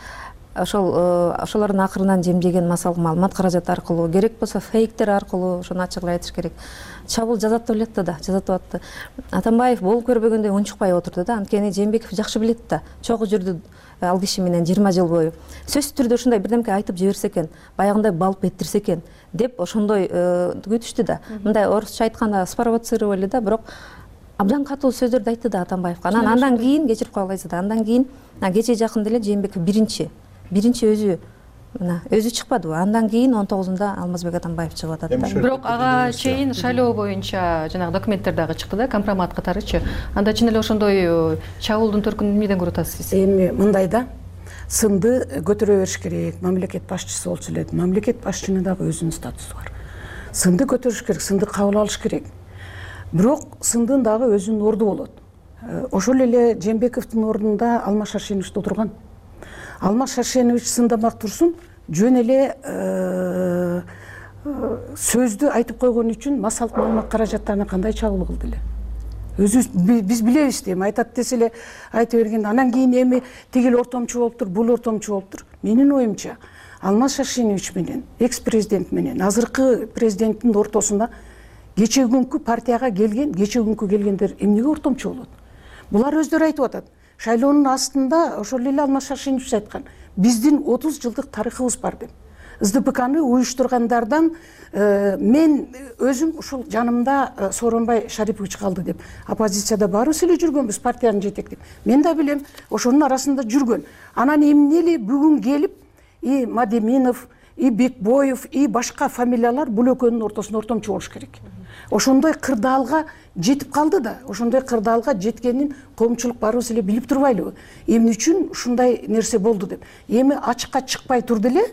P: ошолордун акырынан жемдеген масалык маалымат каражаты аркылуу, керек болсо фейктер аркылуу, ошону ачыгыраак айтыш керек. Чабуул жасатып элетти да, жасатып атты. Атамбаев болуп көрбөгөндөй унчукпай отурду да. Анткени Жээнбеков жакшы билет да. Чогуу жүрдү ал киши менен 20 жыл бою. Сөзсүз түрдө ушундай бирдемке айтып жиберсе экен, баягындай балп этирсе экен деп ошондой күтүштү да. Мындай орусча айтканда спровоцировали да, бирок абдан катуу сөздөрдү айтты да Атамбаевга. Андан кийин кечирип калгайсыз да. Андан кийин кече жакын деле Жээнбеков биринчи өзү чыкпадыбы? Андан кийин 19-унда Алмазбек Атамбаев чыгып атат да.
N: Бирок ага чейин шайлоо боюнча жанагы документтер дагы чыкты да, компромат катарычы. Анда чын эле ошондой чабуулдун төркүнүн эмнеден көрүп атасыз?
Q: Эми мындай да, сынды көтөрө бериш керек. Мамлекет башчысы болчу эле. Мамлекет башчынын дагы өзүнүн статусу бар. Сынды көтөрүш керек, сынды кабыл алыш керек. Бирок сындын дагы өзүнүн орду болот. Ошол эле Жээнбековдун ордунда Алмаз Шаршенович отурган. Алмаз Шаршенович сындамак турсун, жөн эле сөздү айтып койгон үчүн масалык маалымат каражаттарына кандай чабуул кылды эле? Биз билебиз дейм, айтат десе эле айта берген. Анан кийин эми тигил ортомчу болуптур, бул ортомчу болуптур. Менин оюмча, Алмаз Шаршенович менен, экс-президент менен, азыркы президенттин ортосунда кече күнкү партияга келген, кече күнкү келгендер эмнеге ортомчу болот? Булар өздөрү айтып атат. Шайлоонун астында ошол эле Алмаз Шаршенович айткан. Биздин 30 жылдык тарыхыбыз бар деп. СДПКны уюштургандардан мен өзүм ушул жанымда Сооронбай Шарипович калды деп. Оппозицияда баарыбыз эле жүргөнбүз, партияны жетектеп. Мен да билем, ошонун арасында жүргөн. Анан эмнели бүгүн келип и Мадеминов, и Бекбоев, и башка фамилиялар бул экөөнүн ортосунда ортомчу болуш керек. Ошондой кырдаалга жетип калды да, ошондой кырдаалга жеткенин коомчулук баарыбыз эле билип турбайлыбы? Эмне үчүн ушундай нерсе болду деп. Эми ачыкка чыкпай турду эле,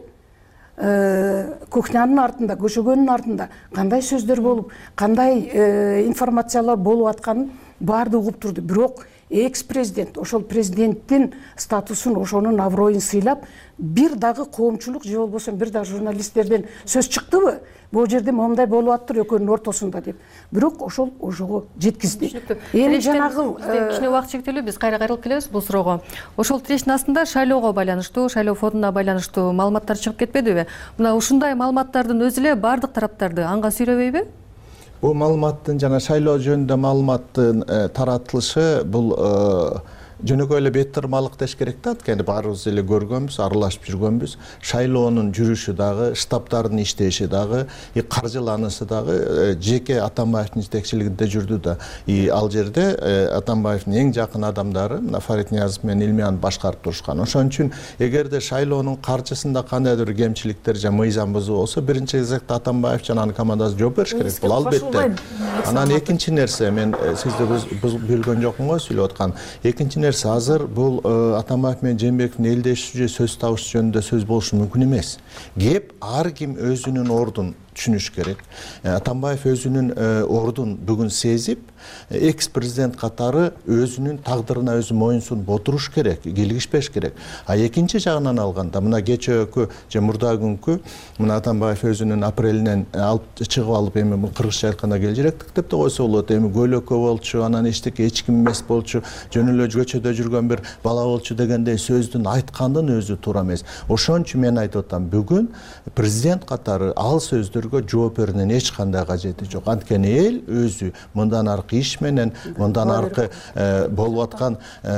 Q: кухнянын артында, көшөгөнүн артында кандай сөздөр болуп, кандай информациялар болуп атканын баардыгы угуп турду. Бирок экс-президент ошол президенттин статусун, ошонун аброюн сыйлап, бир дагы коомчулук же болбосо бир дагы журналисттерден сөз чыктыбы? Бул жерде момундай болуп аттыр экөөнүн ортосунда деп. Бирок ошол ошого жеткизди.
N: Эми жанагы кичине убакыт чектелүү, биз кайра кайрылып келебиз бул суроого. Ошол тирештин астында шайлоого байланыштуу, шайлоо фондуна байланыштуу маалыматтар чыгып кетпедиби? Мына ушундай маалыматтардын өзү эле баардык тараптарды анга сүйрөбөйбү?
O: Бул маалыматтын жана шайлоо жөнүндө маалыматтын таратылышы бул жөнөкөй эле бет тырмалык деш керек да. Анткени баарыбыз эле көргөнбүз, аралашып жүргөнбүз. Шайлоонун жүрүшү дагы, штабтардын иштеши дагы, каржыланысы дагы жеке Атамбаевдин жетекчилигинде жүрдү да. Ал жерде Атамбаевдин эң жакын адамдары Фарид Ниязов менен Илмияны башкарып турушкан. Ошон үчүн эгерде шайлоонун каржысында кандайдыр кемчиликтер же мыйзам бузуу болсо, биринчи кезекте Атамбаев жана анын командасы жооп бериш керек. Бул албетте. Анан экинчи нерсе, мен сизди билген жокмун го сүйлөп аткан. Экинчи азыр бул Атамбаев менен Жээнбековдун элдешүү же сөз табыш жөнүндө сөз болушу мүмкүн эмес. Кеп ар ким өзүнүн ордун түшүнүш керек. Атамбаев өзүнүн ордун бүгүн сезип, экс президент катары өзүнүн тагдырына өзү моюнсунуп отуруш керек, килгишпеш керек. А экинчи жагынан алганда, мына кечээкү же мурда күнкү мына Атамбаев өзүнүн апрелинен алып чыгып алып эми бул кыргыз жайылкана келжиректик деп да койсо болот. Эми көйлөккө болчу, анан эчтеке эч ким эмес болчу, жөн эле көчөдө жүргөн бир бала болчу дегендей сөздүн айткандын өзү туура эмес. Ошон үчүн мен айтып атам, бүгүн президент катары ал сөздөргө жооп берүүнүн эч кандай кажети жок. Анткени эл өзү мындан аркы иш менен, мындан аркы болуп аткан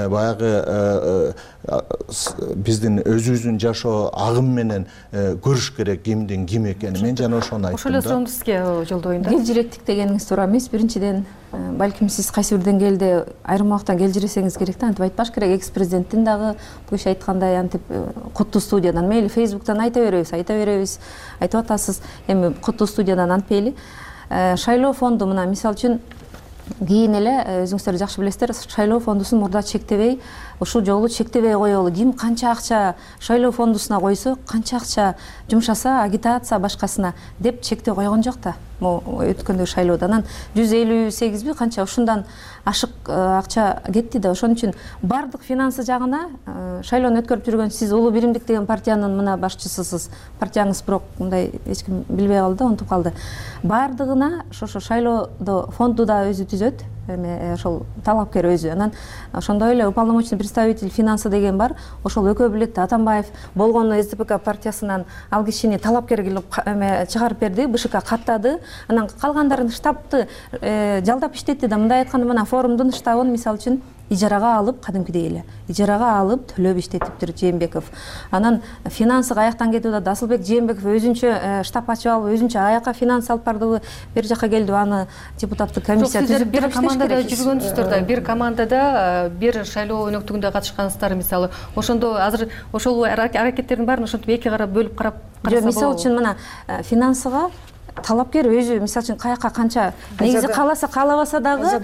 O: баягы биздин өзүбүздүн жашоо агым менен көрүш керек кимдин ким экенин. Мен жана ошону айттым да.
N: Ошол эле суроону сизге жолдойм да.
P: Келжиректик дегениңиз туура эмес. Биринчиден, балким сиз кайсы бир деңгээлде айрым убакта келжиресеңиз керек да, антип айтпаш керек. Экс президенттин дагы бул иш айткандай антип Куттуу студиядан, мейли Фейсбуктан айта беребиз, айтып атасыз. Эми Куттуу студиядан антпейли. Шайлоо фонду мына мисалы үчүн кийин эле өзүңүздөр жакшы билесиздер, шайлоо фондусун мурда чектебей, ушул жолу чектебей коелу. Ким канча акча шайлоо фондусуна койсо, канча акча жумшаса, агитация башкасына деп чектөө койгон жок да. Өткөндө шайлоодо анан 158 канча ушундан ашык акча кетти да. Ошон үчүн бардык финансы жагына шайлоону өткөрүп жүргөн сиз Улуу биримдик деген партиянын мына башчысысыз. Партияңыз бирок мындай эч ким билбей калды, унутуп калды. Бардыгына ошо шайлоодо фонду да өзү түзөт. Ошол талапкер өзү. Анан ошондой эле уполномоченный представитель финансы деген бар. Ошол экөө билет. Атамбаев болгону СДПК партиясынан ал кишини талапкер кылып чыгарып берди, БШК каттады. Анан калгандарын штабты жалдап иштетти да. Мындай айтканда мына форумдун штабын мисалы үчүн ижарага алып, кадимкидей эле ижарага алып төлөп иштетиптир Жээнбеков. Анан финансы каяктан кетип атат? Асылбек Жээнбеков өзүнчө штаб ачып алып, өзүнчө аяка финанс алып бардыбы, бер жака келдиби, аны депутаттык комиссия түзүп
N: бир командада жүргөнсүздөр да, бир командада бир шайлоо өнөктүгүндө катышкансыздар мисалы. Ошондо азыр ошол аракеттердин баарын ошентип эки кара бөлүп карап караса болобу?
P: Мисалы үчүн мына финансыга талапкер өзү мисалы үчүн каяка канча негизи кааласа каалабаса дагы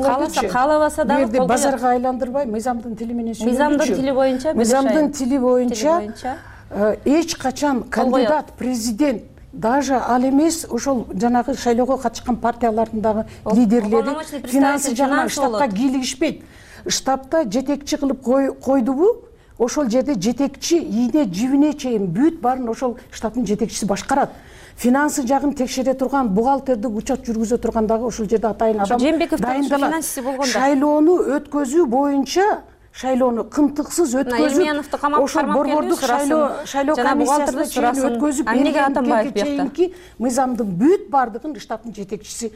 Q: бул жерде базарга айландырбай, мыйзамдын тили менен сөйлөйүнчү. Мыйзамдын тили боюнча эч качан кандидат президент даже ал эмес ошол жанагы шайлоого катышкан партиялардын дагы лидерлери финансы жагынан штабка кийлигишпейт. Штабта жетекчи кылып койдубу, ошол жерде жетекчи ийне жибине чейин бүт баарын ошол штабтын жетекчиси башкарат. Финансы жагын текшере турган, бухгалтердик учет жүргүзө турган дагы ошол жерде атайын адам дайындалат. Шайлоону өткөзүү боюнча шайлоону кымтыксыз өткөзүп, ошол борбордук шайлоо комиссиясына чейин өткөзүп бергенден чейинки мыйзамдын бүт бардыгын штабтын жетекчиси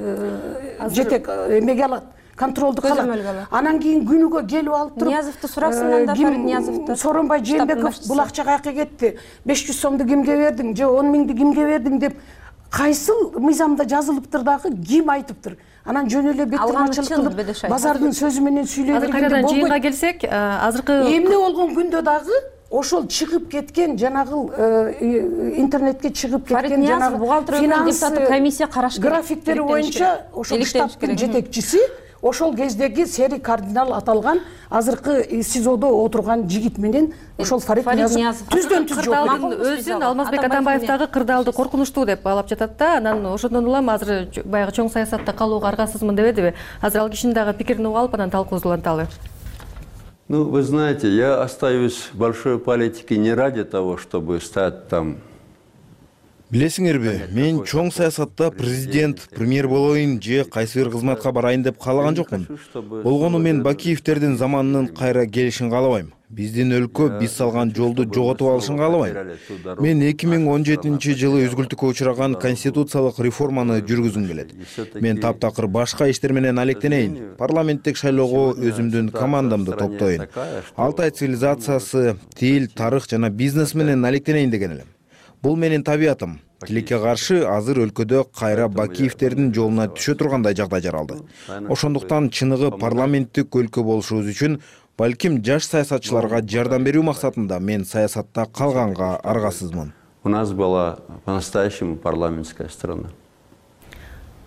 Q: эмеге алат, контролдук алат. Анан кийин күнүгө келип алып туруп
P: Ниязовду сурасыңар да, Фарид Ниязовду.
Q: Сооронбай Жээнбеков бул акча каяка кетти? 500 сомду кимге бердиң же 10 миңди кимге бердиң деп кайсыл мыйзамда жазылыптыр дагы, ким айтыптыр? Анан жөн эле беттирмачылык кылып базардын сөзү менен сүйлөй бергенде болбойт.
N: Жыйынга келсек, азыркы
Q: эмне болгон күндө дагы ошол чыгып кеткен жанагы интернетке чыгып кеткен жанагы финанс
P: комиссия караш керек.
Q: Графиктери боюнча ошол штабтын жетекчиси ошол кездеги сери кардинал аталган азыркы СИЗОдо отурган жигит менен ошол Фарид Ниязов түздөн түз жооп берди.
N: Өзүн Алмазбек Атамбаев дагы кырдаалды коркунучтуу деп баалап жатат да. Анан ошондон улам азыр баягы чоң саясатта калууга аргасызмын дебедиби? Азыр ал кишинин дагы пикирин угуп алып анан талкуубузду уланталы.
R: Ну, вы знаете, я остаюсь в большой политике не ради того, чтобы стать там.
S: Билесиңерби, мен чоң саясатта президент, премьер болоюн же кайсы бир кызматка барайын деп каалаган жокмун. Болгону мен Бакиевтердин заманынын кайра келишин каалабайм. Биздин өлкө биз салган жолду жоготуп алышын каалабайм. Мен 2017-жылы үзгүлтүккө учураган конституциялык реформаны жүргүзгүм келет. Мен таптакыр башка иштер менен алектенейин. Парламенттик шайлоого өзүмдүн командамды топтоюн. Алтай цивилизациясы, тил, тарых жана бизнес менен алектенейин деген элем. Бул менин табиятым. Тилекке каршы азыр өлкөдө кайра Бакиевтердин жолуна түшө тургандай жагдай жаралды. Ошондуктан чыныгы парламенттик өлкө болушубуз үчүн балким жаш саясатчыларга жардам берүү максатында мен саясатта калганга аргасызмын.
R: У нас была по-настоящему парламентская страна.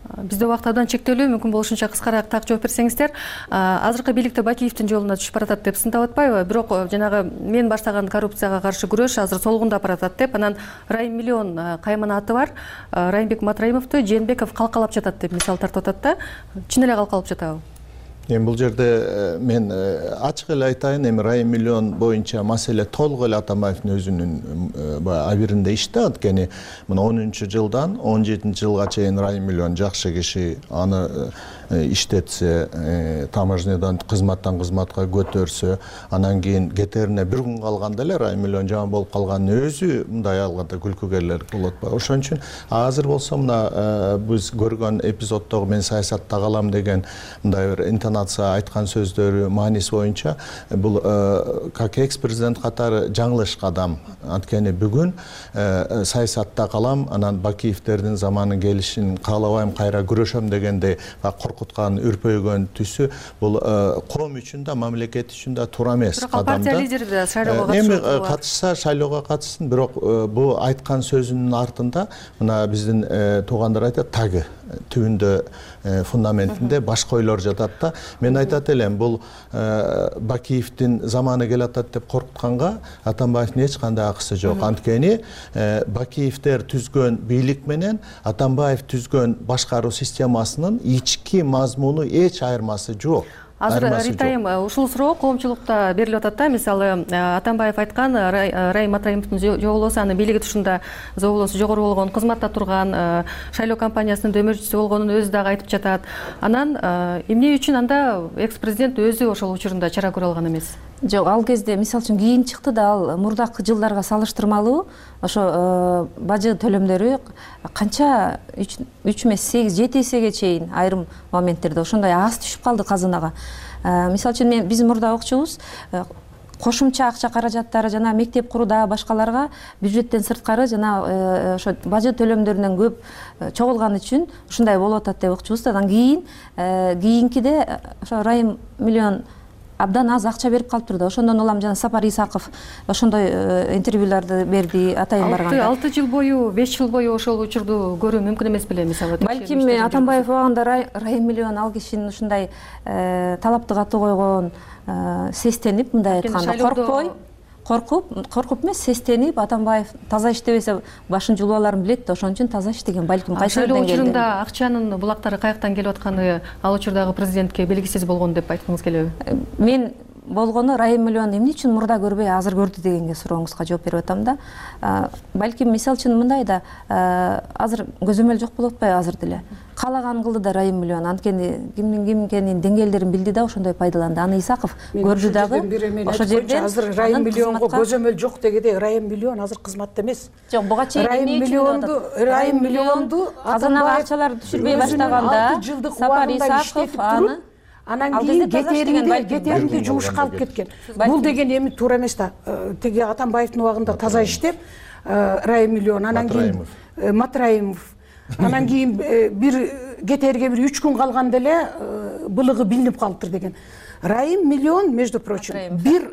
N: бизде убакыт абдан чектелүү, мүмкүн болушунча кыскараак так жооп берсеңиздер. Азыркы бийликте Бакиевдин жолуна түшүп баратат деп сынтап атпайбы? Бирок жанагы мен баштаган коррупцияга каршы күрөш азыр солгундап баратат деп, анан Райым Миллион каймана аты бар, Райымбек Матраимовду Жээнбеков калкалап жатат деп мисал тартып атат да. Чын эле калкалап жатабы?
O: Эми бул жерде мен ачык эле айтайын, эми Райым Миллион боюнча маселе толук эле Атамбаевдин өзүнүн абиринде иште. Анткени мына 10-жылдан 17-жылга чейин Райым Миллион жакшы киши, аны иштетсе, таможнядан кызматтан кызматка көтөрсө, анан кийин кетерине бир күн калганда эле Райым Миллион жаман болуп калганын өзү мындай алганда күлкүгерлер болот. Ошон үчүн азыр болсо мына биз көргөн эпизоддогу мен саясатта калам деген мындай бир интонация айткан сөздөрү мааниси боюнча бул как экс-президент катары жаңылыш кадам. Анткени бүгүн саясатта калам, анан Бакиевдердин заманы келишин каалабайм, кайра күрөшөм дегендей коркуткан, үрпөйгөн түсү бул коом үчүн да, мамлекет үчүн да туура эмес кадам да.
N: Партия лидери да шайлоого
O: эми катышса шайлоого катышсын, бирок бул айткан сөзүнүн артында мына биздин туугандар айтат, тагы түбүндө фундаментинде башка ойлор жатат да. Мен айтат элем, бул Бакиевдин заманы келатат деп коркутканга Атамбаевдин эч кандай акысы жок. Анткени Бакиевдер түзгөн бийлик менен Атамбаев түзгөн башкаруу системасынын ички мазмуну эч айырмасы жок.
N: Азыр Ритайым, ушул суроо коомчулукта берилип атат да. Мисалы Атамбаев айткан, Райым Матраимовдун жоголосу, анын бийлиги тушунда жоголосу жогору болгон, кызматта турган, шайлоо кампаниясынын дөмөрчүсү болгонун өзү дагы айтып жатат. Анан эмне үчүн анда экс-президент өзү ошол учурунда чара көрө алган эмес?
P: Жок, ал кезде мисалы үчүн кийин чыкты да, ал мурдакы жылдарга салыштырмалуу ошо бажы төлөмдөрү канча 3 эмес 8-7 эсеге чейин айрым моменттерде ошондой аз түшүп калды казынага. Мисалы үчүн биз мурда окчубуз, кошумча акча каражаттары жана мектеп курууда башкаларга бюджеттен сырткары жана ошо бажы төлөмдөрүнөн көп чогулган үчүн ушундай болуп атат деп окчубуз да. Анан кийинкиде ошо Райым Миллион абдан аз акча берип калыптыр да. Ошондон улам жана Сапар Исаков ошондой интервьюларды берди атайын барганда.
N: 6 жыл бою, 5 жыл бою ошол учурду көрүү мүмкүн эмес беле, мисалы?
P: Балким Атамбаев убагында Райым Миллион ал кишинин ушундай талапты катуу койгон, сестенип, мындай айтканда коркуп эмес, сестенип, Атамбаев таза иштебесе башын жулуп аларын билет да, ошон үчүн таза иштеген. Балким кайсы жерден келди?
N: Шайлоо учурунда акчанын булактары каяктан келип атканы ал учурдагы президентке белгисиз болгон деп айткыңыз келеби?
P: Мен болгону Райым Миллион эмне үчүн мурда көрбөй азыр көрдү дегенге сурооңузга жооп берип атам да. Балким мисалы үчүн мындай да, азыр көзөмөл жок болуп атпайбы азыр деле. Каалаган кылды да Райым Миллион, анткени кимдин ким экенин деңгээлдерин билди да, ошондой пайдаланды. Аны Исаков көрдү дагы.
Q: Ошо жерден азыр Райым Миллионго көзөмөл жок дегенде Райым Миллион азыр кызматта эмес.
P: Жок, буга чейин
Q: Райым Миллионду
P: казанага акчаларды түшүрбөй баштаганда Сапар Исаков аны
Q: анан кийин кетеринде жумушка алып кеткен. Бул деген эми туура эмес да. Теги Атамбаевдин убагында таза иштеп, Райым Миллион, анан кийин Матраимов, анан кийин бир кетерге бир 3 күн калганда эле былыгы билинип калыптыр деген. Райым Миллион, между прочим, бир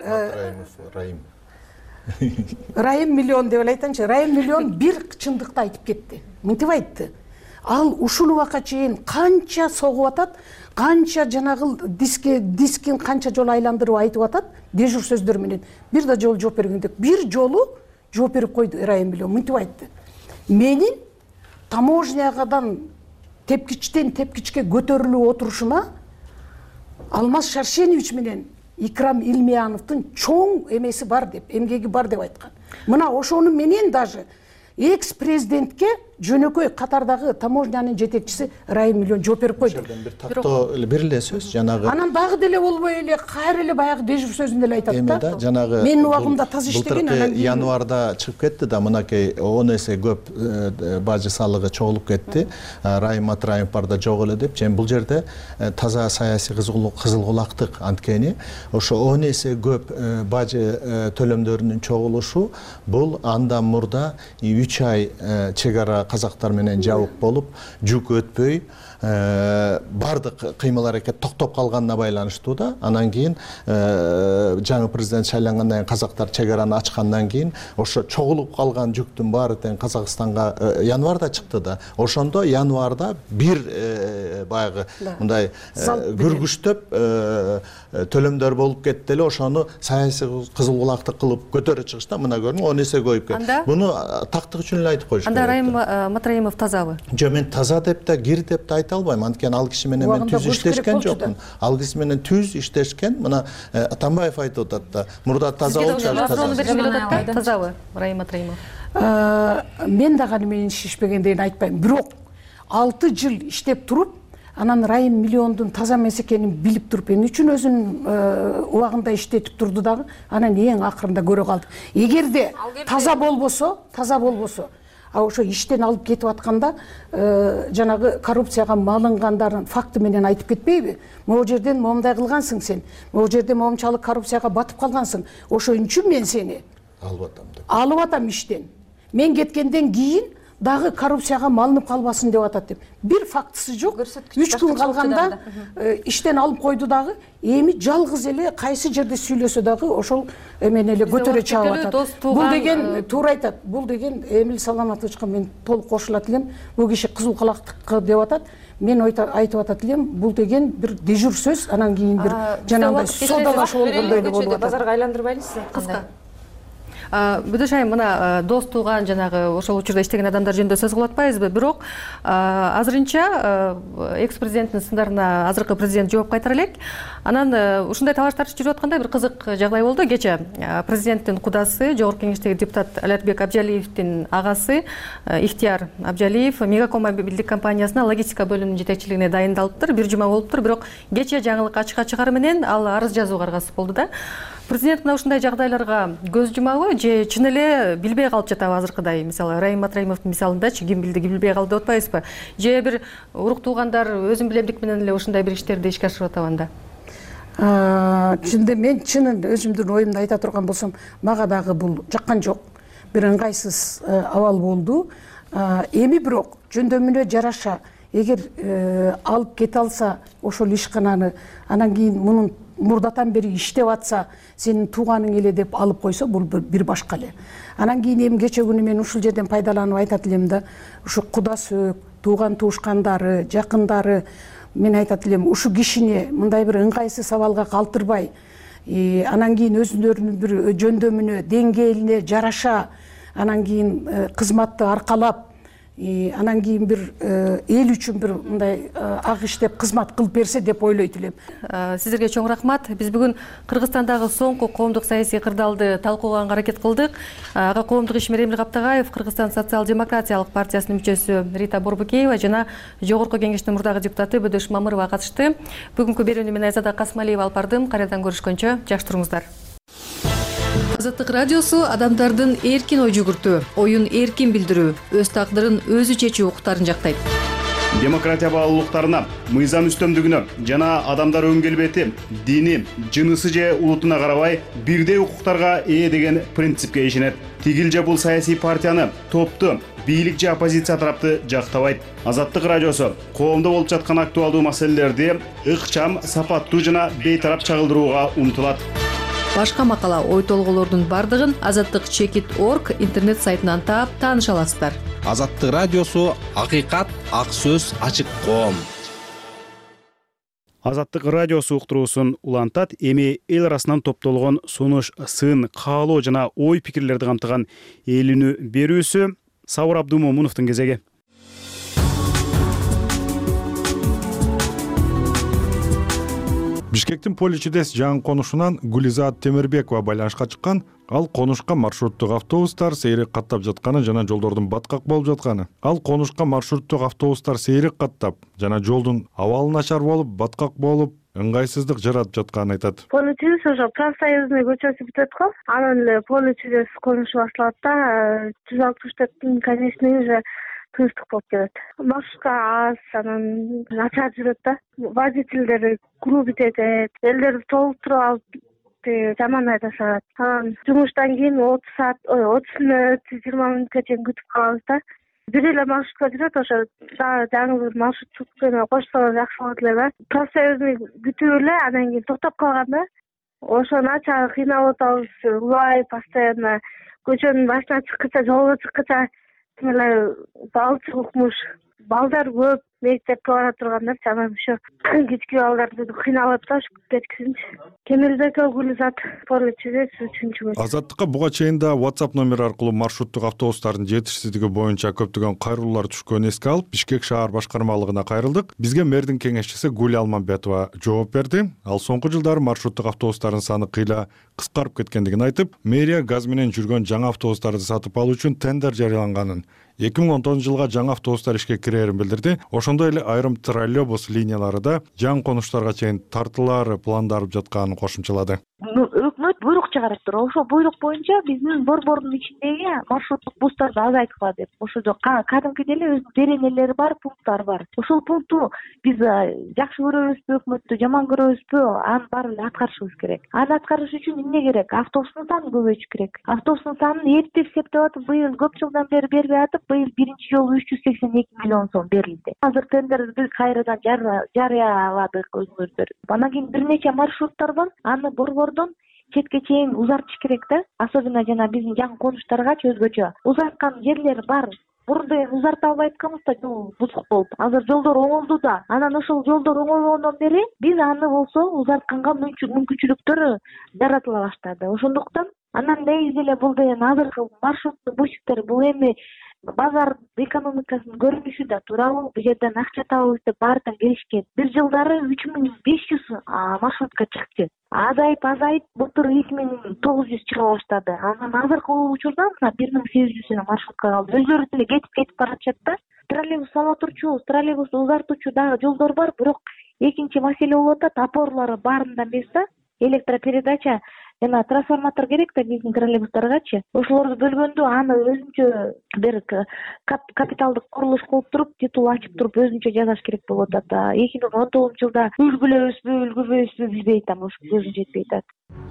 Q: Райым Миллион деп айтайынчы, Райым Миллион бир чындыкты айтып кетти. Мынтип айтты. Ал ушул убакка чейин канча согуп атат, канча жанагы дискин канча жолу айландырып айтып атат, дежур сөздөр менен. Бир да жолу жооп бергендек, бир жолу жооп берип койду Райым Миллион. Мынтип айтты. Менин таможнядан тепкичтен тепкичке көтөрүлүп отурушума Алмаз Шаршенович менен Икрам Илмияновдун чоң эмеси бар деп, эмгеги бар деп айткан. Мына ошону менен даже экс-президентке жөнөкөй катардагы таможнянын жетекчиси Райым Миллион жооп берип койду.
O: Бир эле сөз жанагы.
Q: Анан дагы деле болбой эле кайра эле баягы дежур сөзүндө эле айтат да.
O: Жанагы
Q: менин убагымда таза иштеген,
O: анан январда чыгып кетти да, мынакей 10 эсе көп бажы салыгы чогулуп кетти. Райым Матраимов барда жок эле деп, жем бул жерде таза саясий кызылгулактык. Анткени ошо 10 эсе көп бажы төлөмдөрүнүн чогулушу бул андан мурда 3 ай чек ара казактар менен жабык болуп жүк өтпөй бардык кыймыл аракет токтоп калганына байланыштуу да. Анан кийин жаңы президент шайлангандан кийин казактар чек араны ачкандан кийин ошо чогулуп калган жүктүн баары тең Казакстанга январда чыкты да. Ошондо январда бир баягы мындай күргүчтөп төлөмдөр болуп кетти эле. Ошону саясий кызыл кулакты кылып көтөрө чыгышта мына көрүң 10 эсе көйүп кетти. Буну тактык үчүн эле айтып коюш керек.
N: Анда Райым Матраимов тазабы?
O: Жок, мен таза деп да, кир деп да айта албайм. Анткени ал киши менен мен түз иштешкен жокмун. Ал киши менен түз иштешкен. Мына Атамбаев айтып атат да, мурда таза болуп
N: тазабы Райым Матраимов?
Q: Мен дагы аны менен иштешпегенден айтпайм. Бирок 6 жыл иштеп туруп, анан Райым миллиондун таза эмес экенин билип туруп, эмне үчүн өзүн убагында иштетип турду дагы, анан эң акырында көрө калдык. Эгерде таза болбосо, ошо иштен алып кетип атканда жанагы коррупцияга малынгандардын факты менен айтып кетпейби? Могу жерден момундай кылгансың сен, могу жерде момунчалык коррупцияга батып калгансың. Ошон үчүн мен сени алып атам иштен. Мен кеткенден кийин дагы коррупцияга малынып калбасын деп атат деп. Бир фактысы жок. 3 күн калганда иштен алып койду дагы. Эми жалгыз эле кайсы жерде сүйлөсө дагы ошол эмени эле көтөрө чыгып атат. Бул деген туура айтат. Бул деген Эмил Саламатовичка мен толук кошулат элем. Бул киши кызыл кулактыкка деп атат. Мен айтып атат элем, бул деген бир дежур сөз, анан кийин бир жанагындай содалашуу болгондой эле болуп атат.
P: Базарга айландырбайлысыз? Кыска.
N: Бүдөш айым, мына дос тууган жанагы ошол учурда иштеген адамдар жөнүндө сөз кылып атпайбызбы? Бирок азырынча экс-президенттин сындарына азыркы президент жооп кайтара элек. Анан ушундай талаштар жүрүп атканда бир кызык жагдай болду. Кече президенттин кудасы, жогорку кеңештеги депутат Алятбек Абжалиевдин агасы Ихтияр Абжалиев Мегаком мобилдик компаниясына логистика бөлүмүнүн жетекчилигине дайындалыптыр. Бир жума болуптур, бирок кече жаңылык ачыкка чыгары менен ал арыз жазууга аргасыз болду да. Президент мына ушундай жагдайларга көз жумабы же чын эле билбей калып жатабы азыркыдай? Мисалы Райым Матраимовдун мисалындачы ким билди, билбей калды деп атпайбызбы? Же бир урук туугандар өзүн билемдик менен эле ушундай бир иштерди ишке ашырып атабы анда?
Q: Чынында мен чынын өзүмдүн оюмду айта турган болсом, мага дагы бул жаккан жок. Бир ыңгайсыз абал болду. Эми бирок жөндөмүнө жараша эгер алып кете алса ошол ишкананы, анан кийин мунун мурдатан бери иштеп атса, сенин тууганың эле деп алып койсо, бул бир башка эле. Анан кийин эми кече күнү мен ушул жерден пайдаланып айтат элем да, ушу куда сөөк, тууган туушкандары, жакындары мен айтат элем, ушу кишини мындай бир ыңгайсыз абалга калтырбай, анан кийин өзүнүн бир жөндөмүнө, деңгээлине жараша, анан кийин кызматты аркалап, анан кийин бир эл үчүн бир мындай ак иштеп кызмат кылып берсе деп ойлойт элем.
N: Сиздерге чоң рахмат. Биз бүгүн Кыргызстандагы соңку коомдук саясий кырдаалды талкууганга аракет кылдык. Ага коомдук ишмер Эмил Каптагаев, Кыргызстан социал-демократиялык партиясынын мүчөсү Рита Борбукеева жана жогорку кеңештин мурдагы депутаты Бөдөш Мамырова катышты. Бүгүнкү берүүнү мен Айзада Касмалиева алып бардым. Кайрадан көрүшкөнчө жакшы туруңуздар. Азаттык радиосу адамдардын эркин ой жүгүртүү, оюн эркин билдирүү, өз тагдырын өзү чечүү укуктарын жактайт.
A: Демократия баалуулуктарына, мыйзам үстөмдүгүнө жана адамдар өң келбети, дини, жынысы же улутуна карабай бирдей укуктарга ээ деген принципке ишенет. Тигил же бул саясий партияны, топту, бийлик же оппозиция тарапты жактабайт. Азаттык радиосу коомдо болуп жаткан актуалдуу маселелерди ыкчам, сапаттуу жана бейтарап чагылдырууга умтулат.
N: Башка макала, ой толгоолордун бардыгын azattik.org интернет сайтынан таап тааныша аласыздар.
S: Азаттык радиосу акыйкат, ак сөз, ачык коом.
A: Азаттык радиосу уктуруусун улантат. Эми эл арасынан топтолгон сунуш, сын, каалоо жана ой пикирлерди камтыган элүүнү берүүсү Сабыр Абдумомуновдун кезеги.
M: Бишкектин Поле чудес жаңы конушунан Гулизат Темирбекова байланышка чыккан. Ал конушка маршруттук автобустар сейрек каттап жатканы жана жолдордун баткак болуп жатканы. Ал конушка маршруттук автобустар сейрек каттап жана жолдун абалы начар болуп, баткак болуп, ыңгайсыздык жаратып жатканын айтат.
T: Поле чудес ошо профсоюзный көчөсү бүтөт го. Анан эле Поле чудес конушу башталат да, 164-тин конечный уже тынчтык болуп келет. Машка аз, анан начар жүрөт да. Водительдер грубить этет, элдерди толтуруп алып жаман айдашат. Анан жумуштан кийин 30 мүнөт, 20 мүнөткө чейин күтүп калабыз да. бир эле маршрутка жүрөт, ошо дагы жаңы бир маршрут чыккан кошсоңор жакшы болот эле. Профсоюзный күтүп эле анан кийин токтоп калган да. Ошону ача кыйналып атабыз, улай постоянно көчөнүн башына чыккыча, жолго чыккыча тим эле балчык укмуш, балдар көп, мектепке бара тургандар, анан ошо кички балдарды кыйналып да кеткисинчи. Кемелбек Гүлзат, Поличиде 3-чү.
M: Азаттыкка буга чейин да WhatsApp номер аркылуу маршруттук автобустардын жетишсиздиги боюнча көптөгөн кайрылуулар түшкөнүн эске алып, Бишкек шаар башкармалыгына кайрылдык. Бизге мэрдин кеңешчиси Гүл Алмамбетова жооп берди. Ал соңку жылдары маршруттук автобустардын саны кыйла кыскарып кеткендигин айтып, мэрия газ менен жүргөн жаңы автобустарды сатып алуу үчүн тендер жарыяланганын, 2019-жылга жаңы автобустар ишке кирерин билдирди. Ошондой эле айрым троллейбус линиялары да жаңы конуштарга чейин тартылар пландарып жатканын кошумчалады.
U: Өкмөт буйрук чыгарып тур. Ошол буйрук боюнча биздин борбордун ичиндеги маршруттук бустарды азайткыла деп. Ошодо кадимкидей эле өзүнүн беренелери бар, пункттар бар. Ошол пунктту биз жакшы көрөбүзбү, өкмөттү жаман көрөбүзбү, аны баарын эле аткарышыбыз керек. Аны аткарыш үчүн эмне керек? Автобустун санын көбөйтүш керек. Автобустун санын эптеп септеп атып, быйыл көп жылдан бери бербей атып, быйыл биринчи жолу 382 миллион сом берилди. Азыр тендерди биз кайрадан жарыяладык өзүңүздөр. Анан кийин бир нече маршруттар бар. Аны борбордон четке чейин узартыш керек да. Особенно жана биздин жаңы конуштаргачы өзгөчө. Узарткан жерлер бар. Мурда узарта албай атканыбызда жол бузук болуп. Азыр жолдор оңолду да. Анан ошол жолдор оңолгондон бери биз аны болсо узартканга мүмкүнчүлүктөр жаратыла баштады. Ошондуктан анан негизи эле бул деген азыркы маршруттук буштер бул эми базар экономикасынын көрүнүшү да туурабы, бул жерден акча табабыз деп баарынан келишкен. Бир жылдары 3500 маршрутка чыкты. Азайып былтыр 2900 чыга баштады. Анан азыркы учурда мына 1800 маршрутка калды. Өзлөрү деле кетип баратышат да. Троллейбус сала турчу, троллейбусту узартуучу дагы жолдор бар, бирок экинчи маселе болуп атат, опорлору баарында эмес да. Электропередача жана трансформатор керек да биздин троллейбустаргачы. Ошолорду бөлгөндө аны өзүнчө бир капиталдык курулуш кылып туруп, титул ачып туруп өзүнчө жасаш керек болуп атат. 2019-жылда үлгүбөйбүзбү билбей атам, ошо көзүм жетпей атат.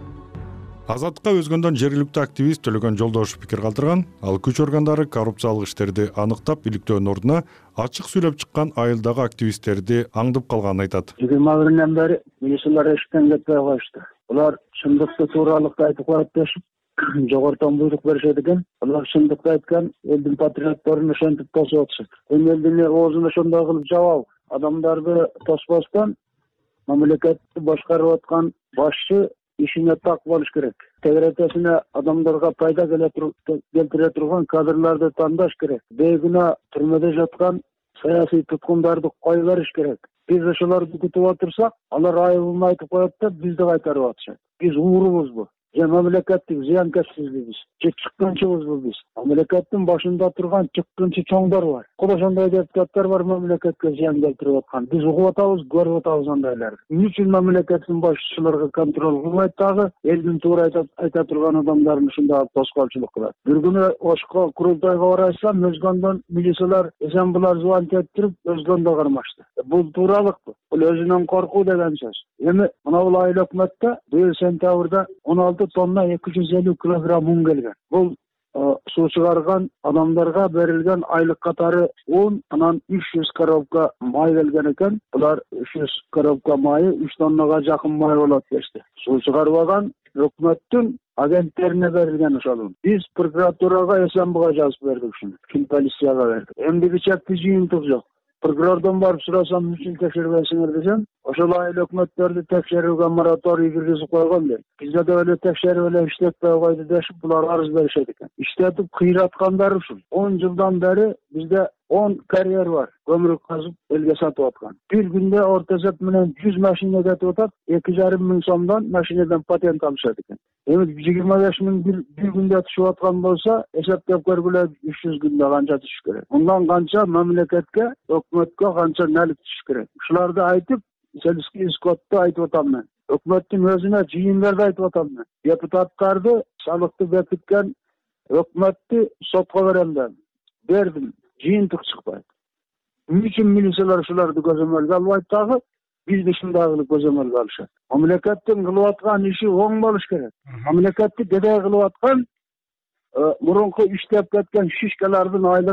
M: Азаттыкка өзгөндөн жергиликтүү активист Төлөгөн Жолдошев пикир калтырган. Ал күч органдары коррупциялык иштерди аныктап, иликтөөнүн ордуна ачык сүйлөп чыккан айылдагы активисттерди аңдып калганын айтат.
V: 20-нан бери милициялар эшиктен кетпей калышты. Булар чындыкты тууралыкты айтып коет дешип, жогорудон буйрук беришет экен. Алар чындыкты айткан элдин патриотторун ошентип тосуп атышат. Элдин оозун ошондой кылып жабабы. Адамдарды тоспостон мамлекетти башкарып аткан башчы ишине так болуш керек. Тегеретесине адамдарга пайда келтире турган кадрларды тандаш керек. Бейгүнаа түрмөдө жаткан саясий туткундарды кое бериш керек. Биз ошолорду күтүп отурсак, алар айыбын айтып коет да бизди кайтарып атышат. Биз уурубузбу? Же мамлекеттик зыянкечсизбиз? Же чыккынчыбызбы биз? Мамлекеттин башында турган чыккынчы чоңдор бар. Куда ошондой депутаттар бар мамлекетке зыян келтирип аткан. Биз угуп атабыз, көрүп атабыз андайларды. Эмне үчүн мамлекеттин башчыларга контроль кылбайт дагы элдин туура айта турган адамдарын ушундай тоскоолчулук кылат. Бир күнү ошко курултайга барасам, өзгөндөн милициялар эсен булар звонок этип, өзгөндө кармашты. Бул тууралыкпы? Бул өзүнөн коркуу деген сөз. Эми мына бул айыл өкмөттө быйыл сентябрда 16 тонна 250 килограмм un келген. Бул суу чыгарган адамдарга берилген айлык катары un, анан 300 коробка май келген экен. Булар 300 коробка майы 3 тоннага жакын май болот дешти. Суу чыгарбаган өкмөттүн агенттерине берилген ошол. Биз прокуратурага СМБга жазып бердик ушуну. Ким полицияга бердик. Эмдиги чекти жыйынтык жок. Прокурордон барып сурасам, үчүн текшербейсиңер десем, ошол айыл өкмөттөрдү текшерүүгө мораторий киргизип койгон дейт. Бизде да эле текшерип эле иштетпей койду дешип, булар арыз беришет экен. Иштетип кыйраткандар ушул. 10 жылдан бери бизде 10 карьер бар. Көмүр казып элге сатып аткан. Бир күндө орто эсеп менен 100 машина кетип атат, 2,5 миң сомдон машинадан патент алышат экен. Эми 25 миң бир күндө түшүп аткан болсо, эсептеп көргүлө 300 күндө канча түшүш керек. Мындан канча мамлекетке, өкмөткө канча налик түшүш керек. Ушуларды айтып, сельский скотто айтып атам мен. Өкмөттүн өзүнө жыйындарды айтып атам мен. Депутаттарды салыкты бекиткен өкмөттү сотко берем дедим. Бердим. Жыйынтык чыкпайт. Эмне үчүн милициялар ушуларды көзөмөлгө албайт дагы, бизди ушундай кылып көзөмөлгө алышат. Мамлекеттин кылып аткан иши оң болуш керек. Мамлекетти кедей кылып аткан мурунку иштеп кеткен шишкалардын айлыгы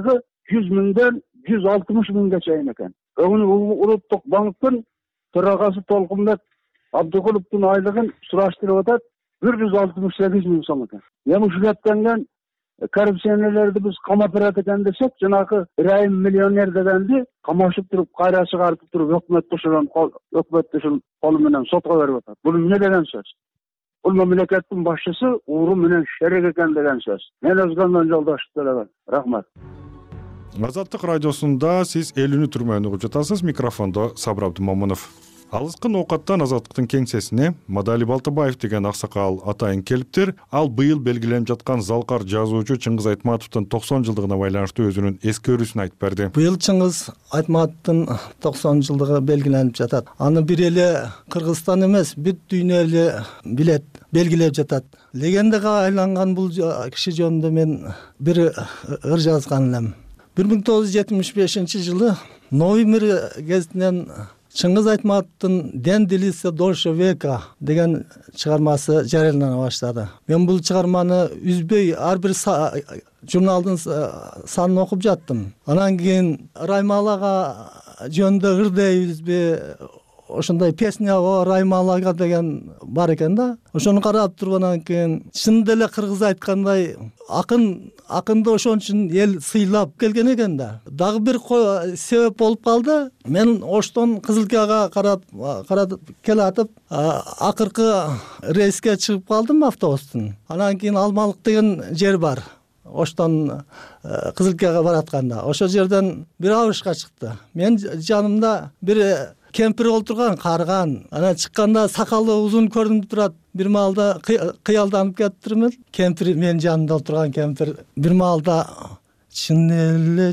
V: 100 миңден 160 миңге чейин экен. Бүгүн Улуттук банктын төрагасы Толкунбек Абдыкуловдун айлыгын сураштырып атат 168 миң сом экен. Эми ушул коррупционерлерди биз камап берет экен десек, жанагы Ирайым миллионер дегенди камашып туруп, кайра чыгарып туруп өкмөттүшүн колу менен сотко берип атат. Бул эмне деген сөз? Бул мамлекеттин башчысы ууру менен шерек экен деген сөз. Мен Өзгөндөн Жолдошов Төлөгөн. Рахмат.
M: Азаттык радиосунда сиз Элүүнү түрмөнү угуп жатасыз. Микрофондо Сабыр Абдымомунов. Алыскын оокаттан Азаттыктын кеңсесине Мадали Балтабаев деген аксакал атайын келиптир. Ал быйыл белгиленип жаткан залкар жазуучу Чыңгыз Айтматовдун 90 жылдыгына байланыштуу өзүнүн эскерүүсүн айтып берди.
I: Быйыл Чыңгыз Айтматовдун 90 жылдыгы белгиленип жатат. Аны бир эле Кыргызстан эмес, бүт дүйнө эле билет, белгилеп жатат. Легендага айланган бул киши жөнүндө мен бир ыр жазган элем. 1975 жылы Новый мир гезитинен Чыңгыз Айтматовдун «Ден делится дольше века» деген чыгармасы жарыялана баштады. Мен бул чыгарманы үзбөй ар бир журналдын санын окуп жаттым. Анан кийин Раймалага жөнүндө ыр дейбизби, ошондой песня о Раймалага деген бар экен да. Ошону карап тургандан кийин чын эле кыргыз айткандай акынды ошон үчүн эл сыйлап келген экен да. Дагы бир себеп болуп калды. Мен Оштон Кызылкияга карап келатып, акыркы рейске чыгып калдым автобустун. Анан кийин Алмалык деген жер бар. Оштон Кызылкияга баратканда. Ошол жерден бир абышка чыкты. Мен жанымда бир кемпир олтурган, карган. Анан чыкканда сакалы узун көрүнүп турат. Бир маалда кыялданып кетиптирмин. Кемпир менин жанымда олтурган кемпир бир маалда чын эле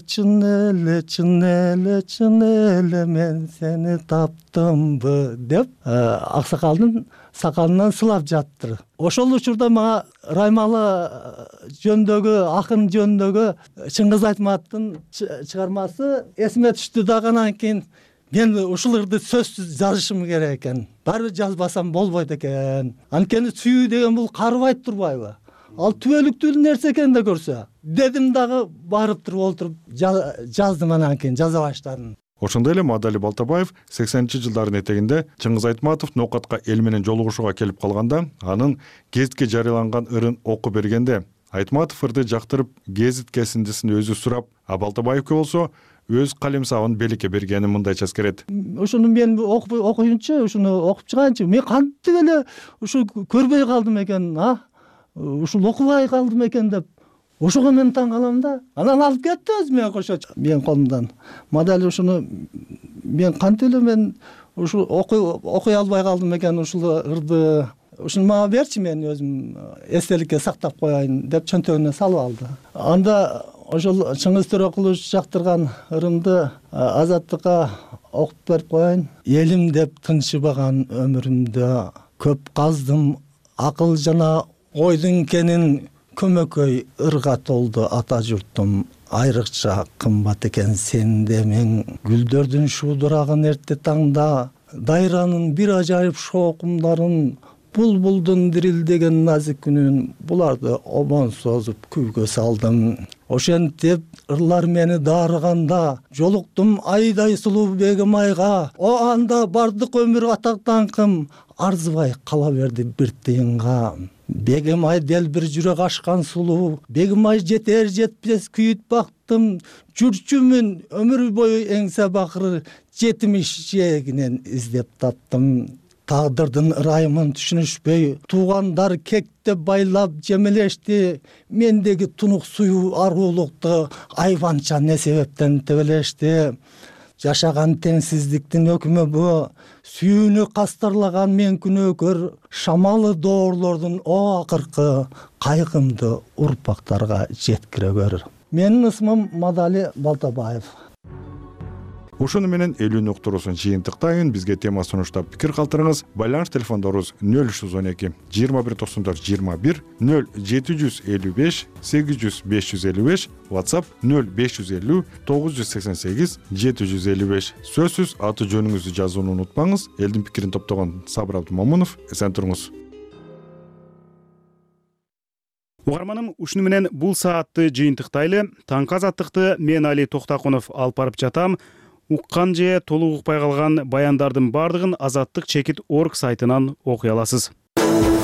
I: мен сени таптымбы деп аксакалдын сакалынан сылап жаттыр. Ошол учурда мага Раймалы жөнүндөгү, акын жөнүндөгү Чыңгыз Айтматовдун чыгармасы эсиме түштү. Дагы анан кийин мен ушул ырды сөзсүз жазышым керек экен. Баары жазбасам болбойт экен. Анткени сүйүү деген бул карыбайт турбайбы? Ал түбөлүктүү нерсе экен да көрсө. Дедим дагы барып туруп олтуруп жаздым, анан кийин жаза баштадым.
M: Ошондой эле Мадали Балтабаев 80-жылдардын этегинде Чыңгыз Айтматов ноокатка эл менен жолугушууга келип калганда, анын гезитке жарыяланган ырын окуп бергенде Айтматов ырды жактырып гезит кесиндисин өзү сурап, а Балтабаевке болсо өз калемсабын белекке бергенин мындайча эскерет.
I: Ошону мен окуйунчу, ушуну окуп чыганчы, мен кантип эле ушу көрбөй калдым экен, ушул окубай калдым экен деп. Ошого мен таң калам да. Анан алып кетти өзүмө кошо менин колумдан. Мадали ушуну мен кантип эле мен ушу окуй албай калдым экен ушул ырды. Ушуну мага берчи, мен өзүм эстеликке сактап коеюн деп чөнтөгүнө салып алды. Анда ошол Чыңгыз Төрөкулович жактырган ырымды Азаттыкка окуп берип коеюн. Элим деп тынчыбаган өмүрүмдө көп каздым акыл жана ойдун кенин, көмөкөй ырга толду ата журтум. Айрыкча кымбат экен сенде мен гүлдөрдүн шуудурагын эрте таңда, дайранын бир ажайып шоокумдарын, булбулдун дирилдеген назик үнүн, буларды обон созуп күйгө салдым. Ошентип ырлар мени дарыганда, жолуктум айдай сулуу бегим айга. О анда бардык өмүр атак даңкым, арзыбай кала берди бир тыйынга. Бегим ай дел бир жүрөк ашкан сулуу, бегим ай жетер жетпес күйүт бактым. Жүрчүмүн өмүр бою эңсе бакыры, 70 жээгинен издеп таптым. Тагдырдын ырайымын түшүнүшпөй, туугандар кекте байлап жемелешти. Мендеги тунук суюу аруулукту айванча не себептен тебелешти. Жашаган теңсиздиктин өкүмү бу, сүйүүнү кастарлаган мен күнөөкөр, шамалы доорлордун о акыркы кайгымды урпактарга жеткирөгөр. Менин ысмым Мадали Балтабаев.
M: Ушуну менен Элүүнү уктуруусун жыйынтыктайын. Бизге тема сунуштап пикир калтырыңыз. Байланыш телефондорубуз 0312 2194 21, 0755 800 555, WhatsApp 0550 988 755. Сөзсүз аты жөнүңүздү жазууну унутпаңыз. Элдин пикирин топтогон Сабыр Абдымомунов. Эсен туруңуз.
A: угарманым, ушуну менен бул саатты жыйынтыктайлы. Таңкы азаттыкты мен Али Токтакунов алып барып жатам. Уккан же толук укпай калган баяндардын бардыгын Азаттык.org сайтынан окуй аласыз.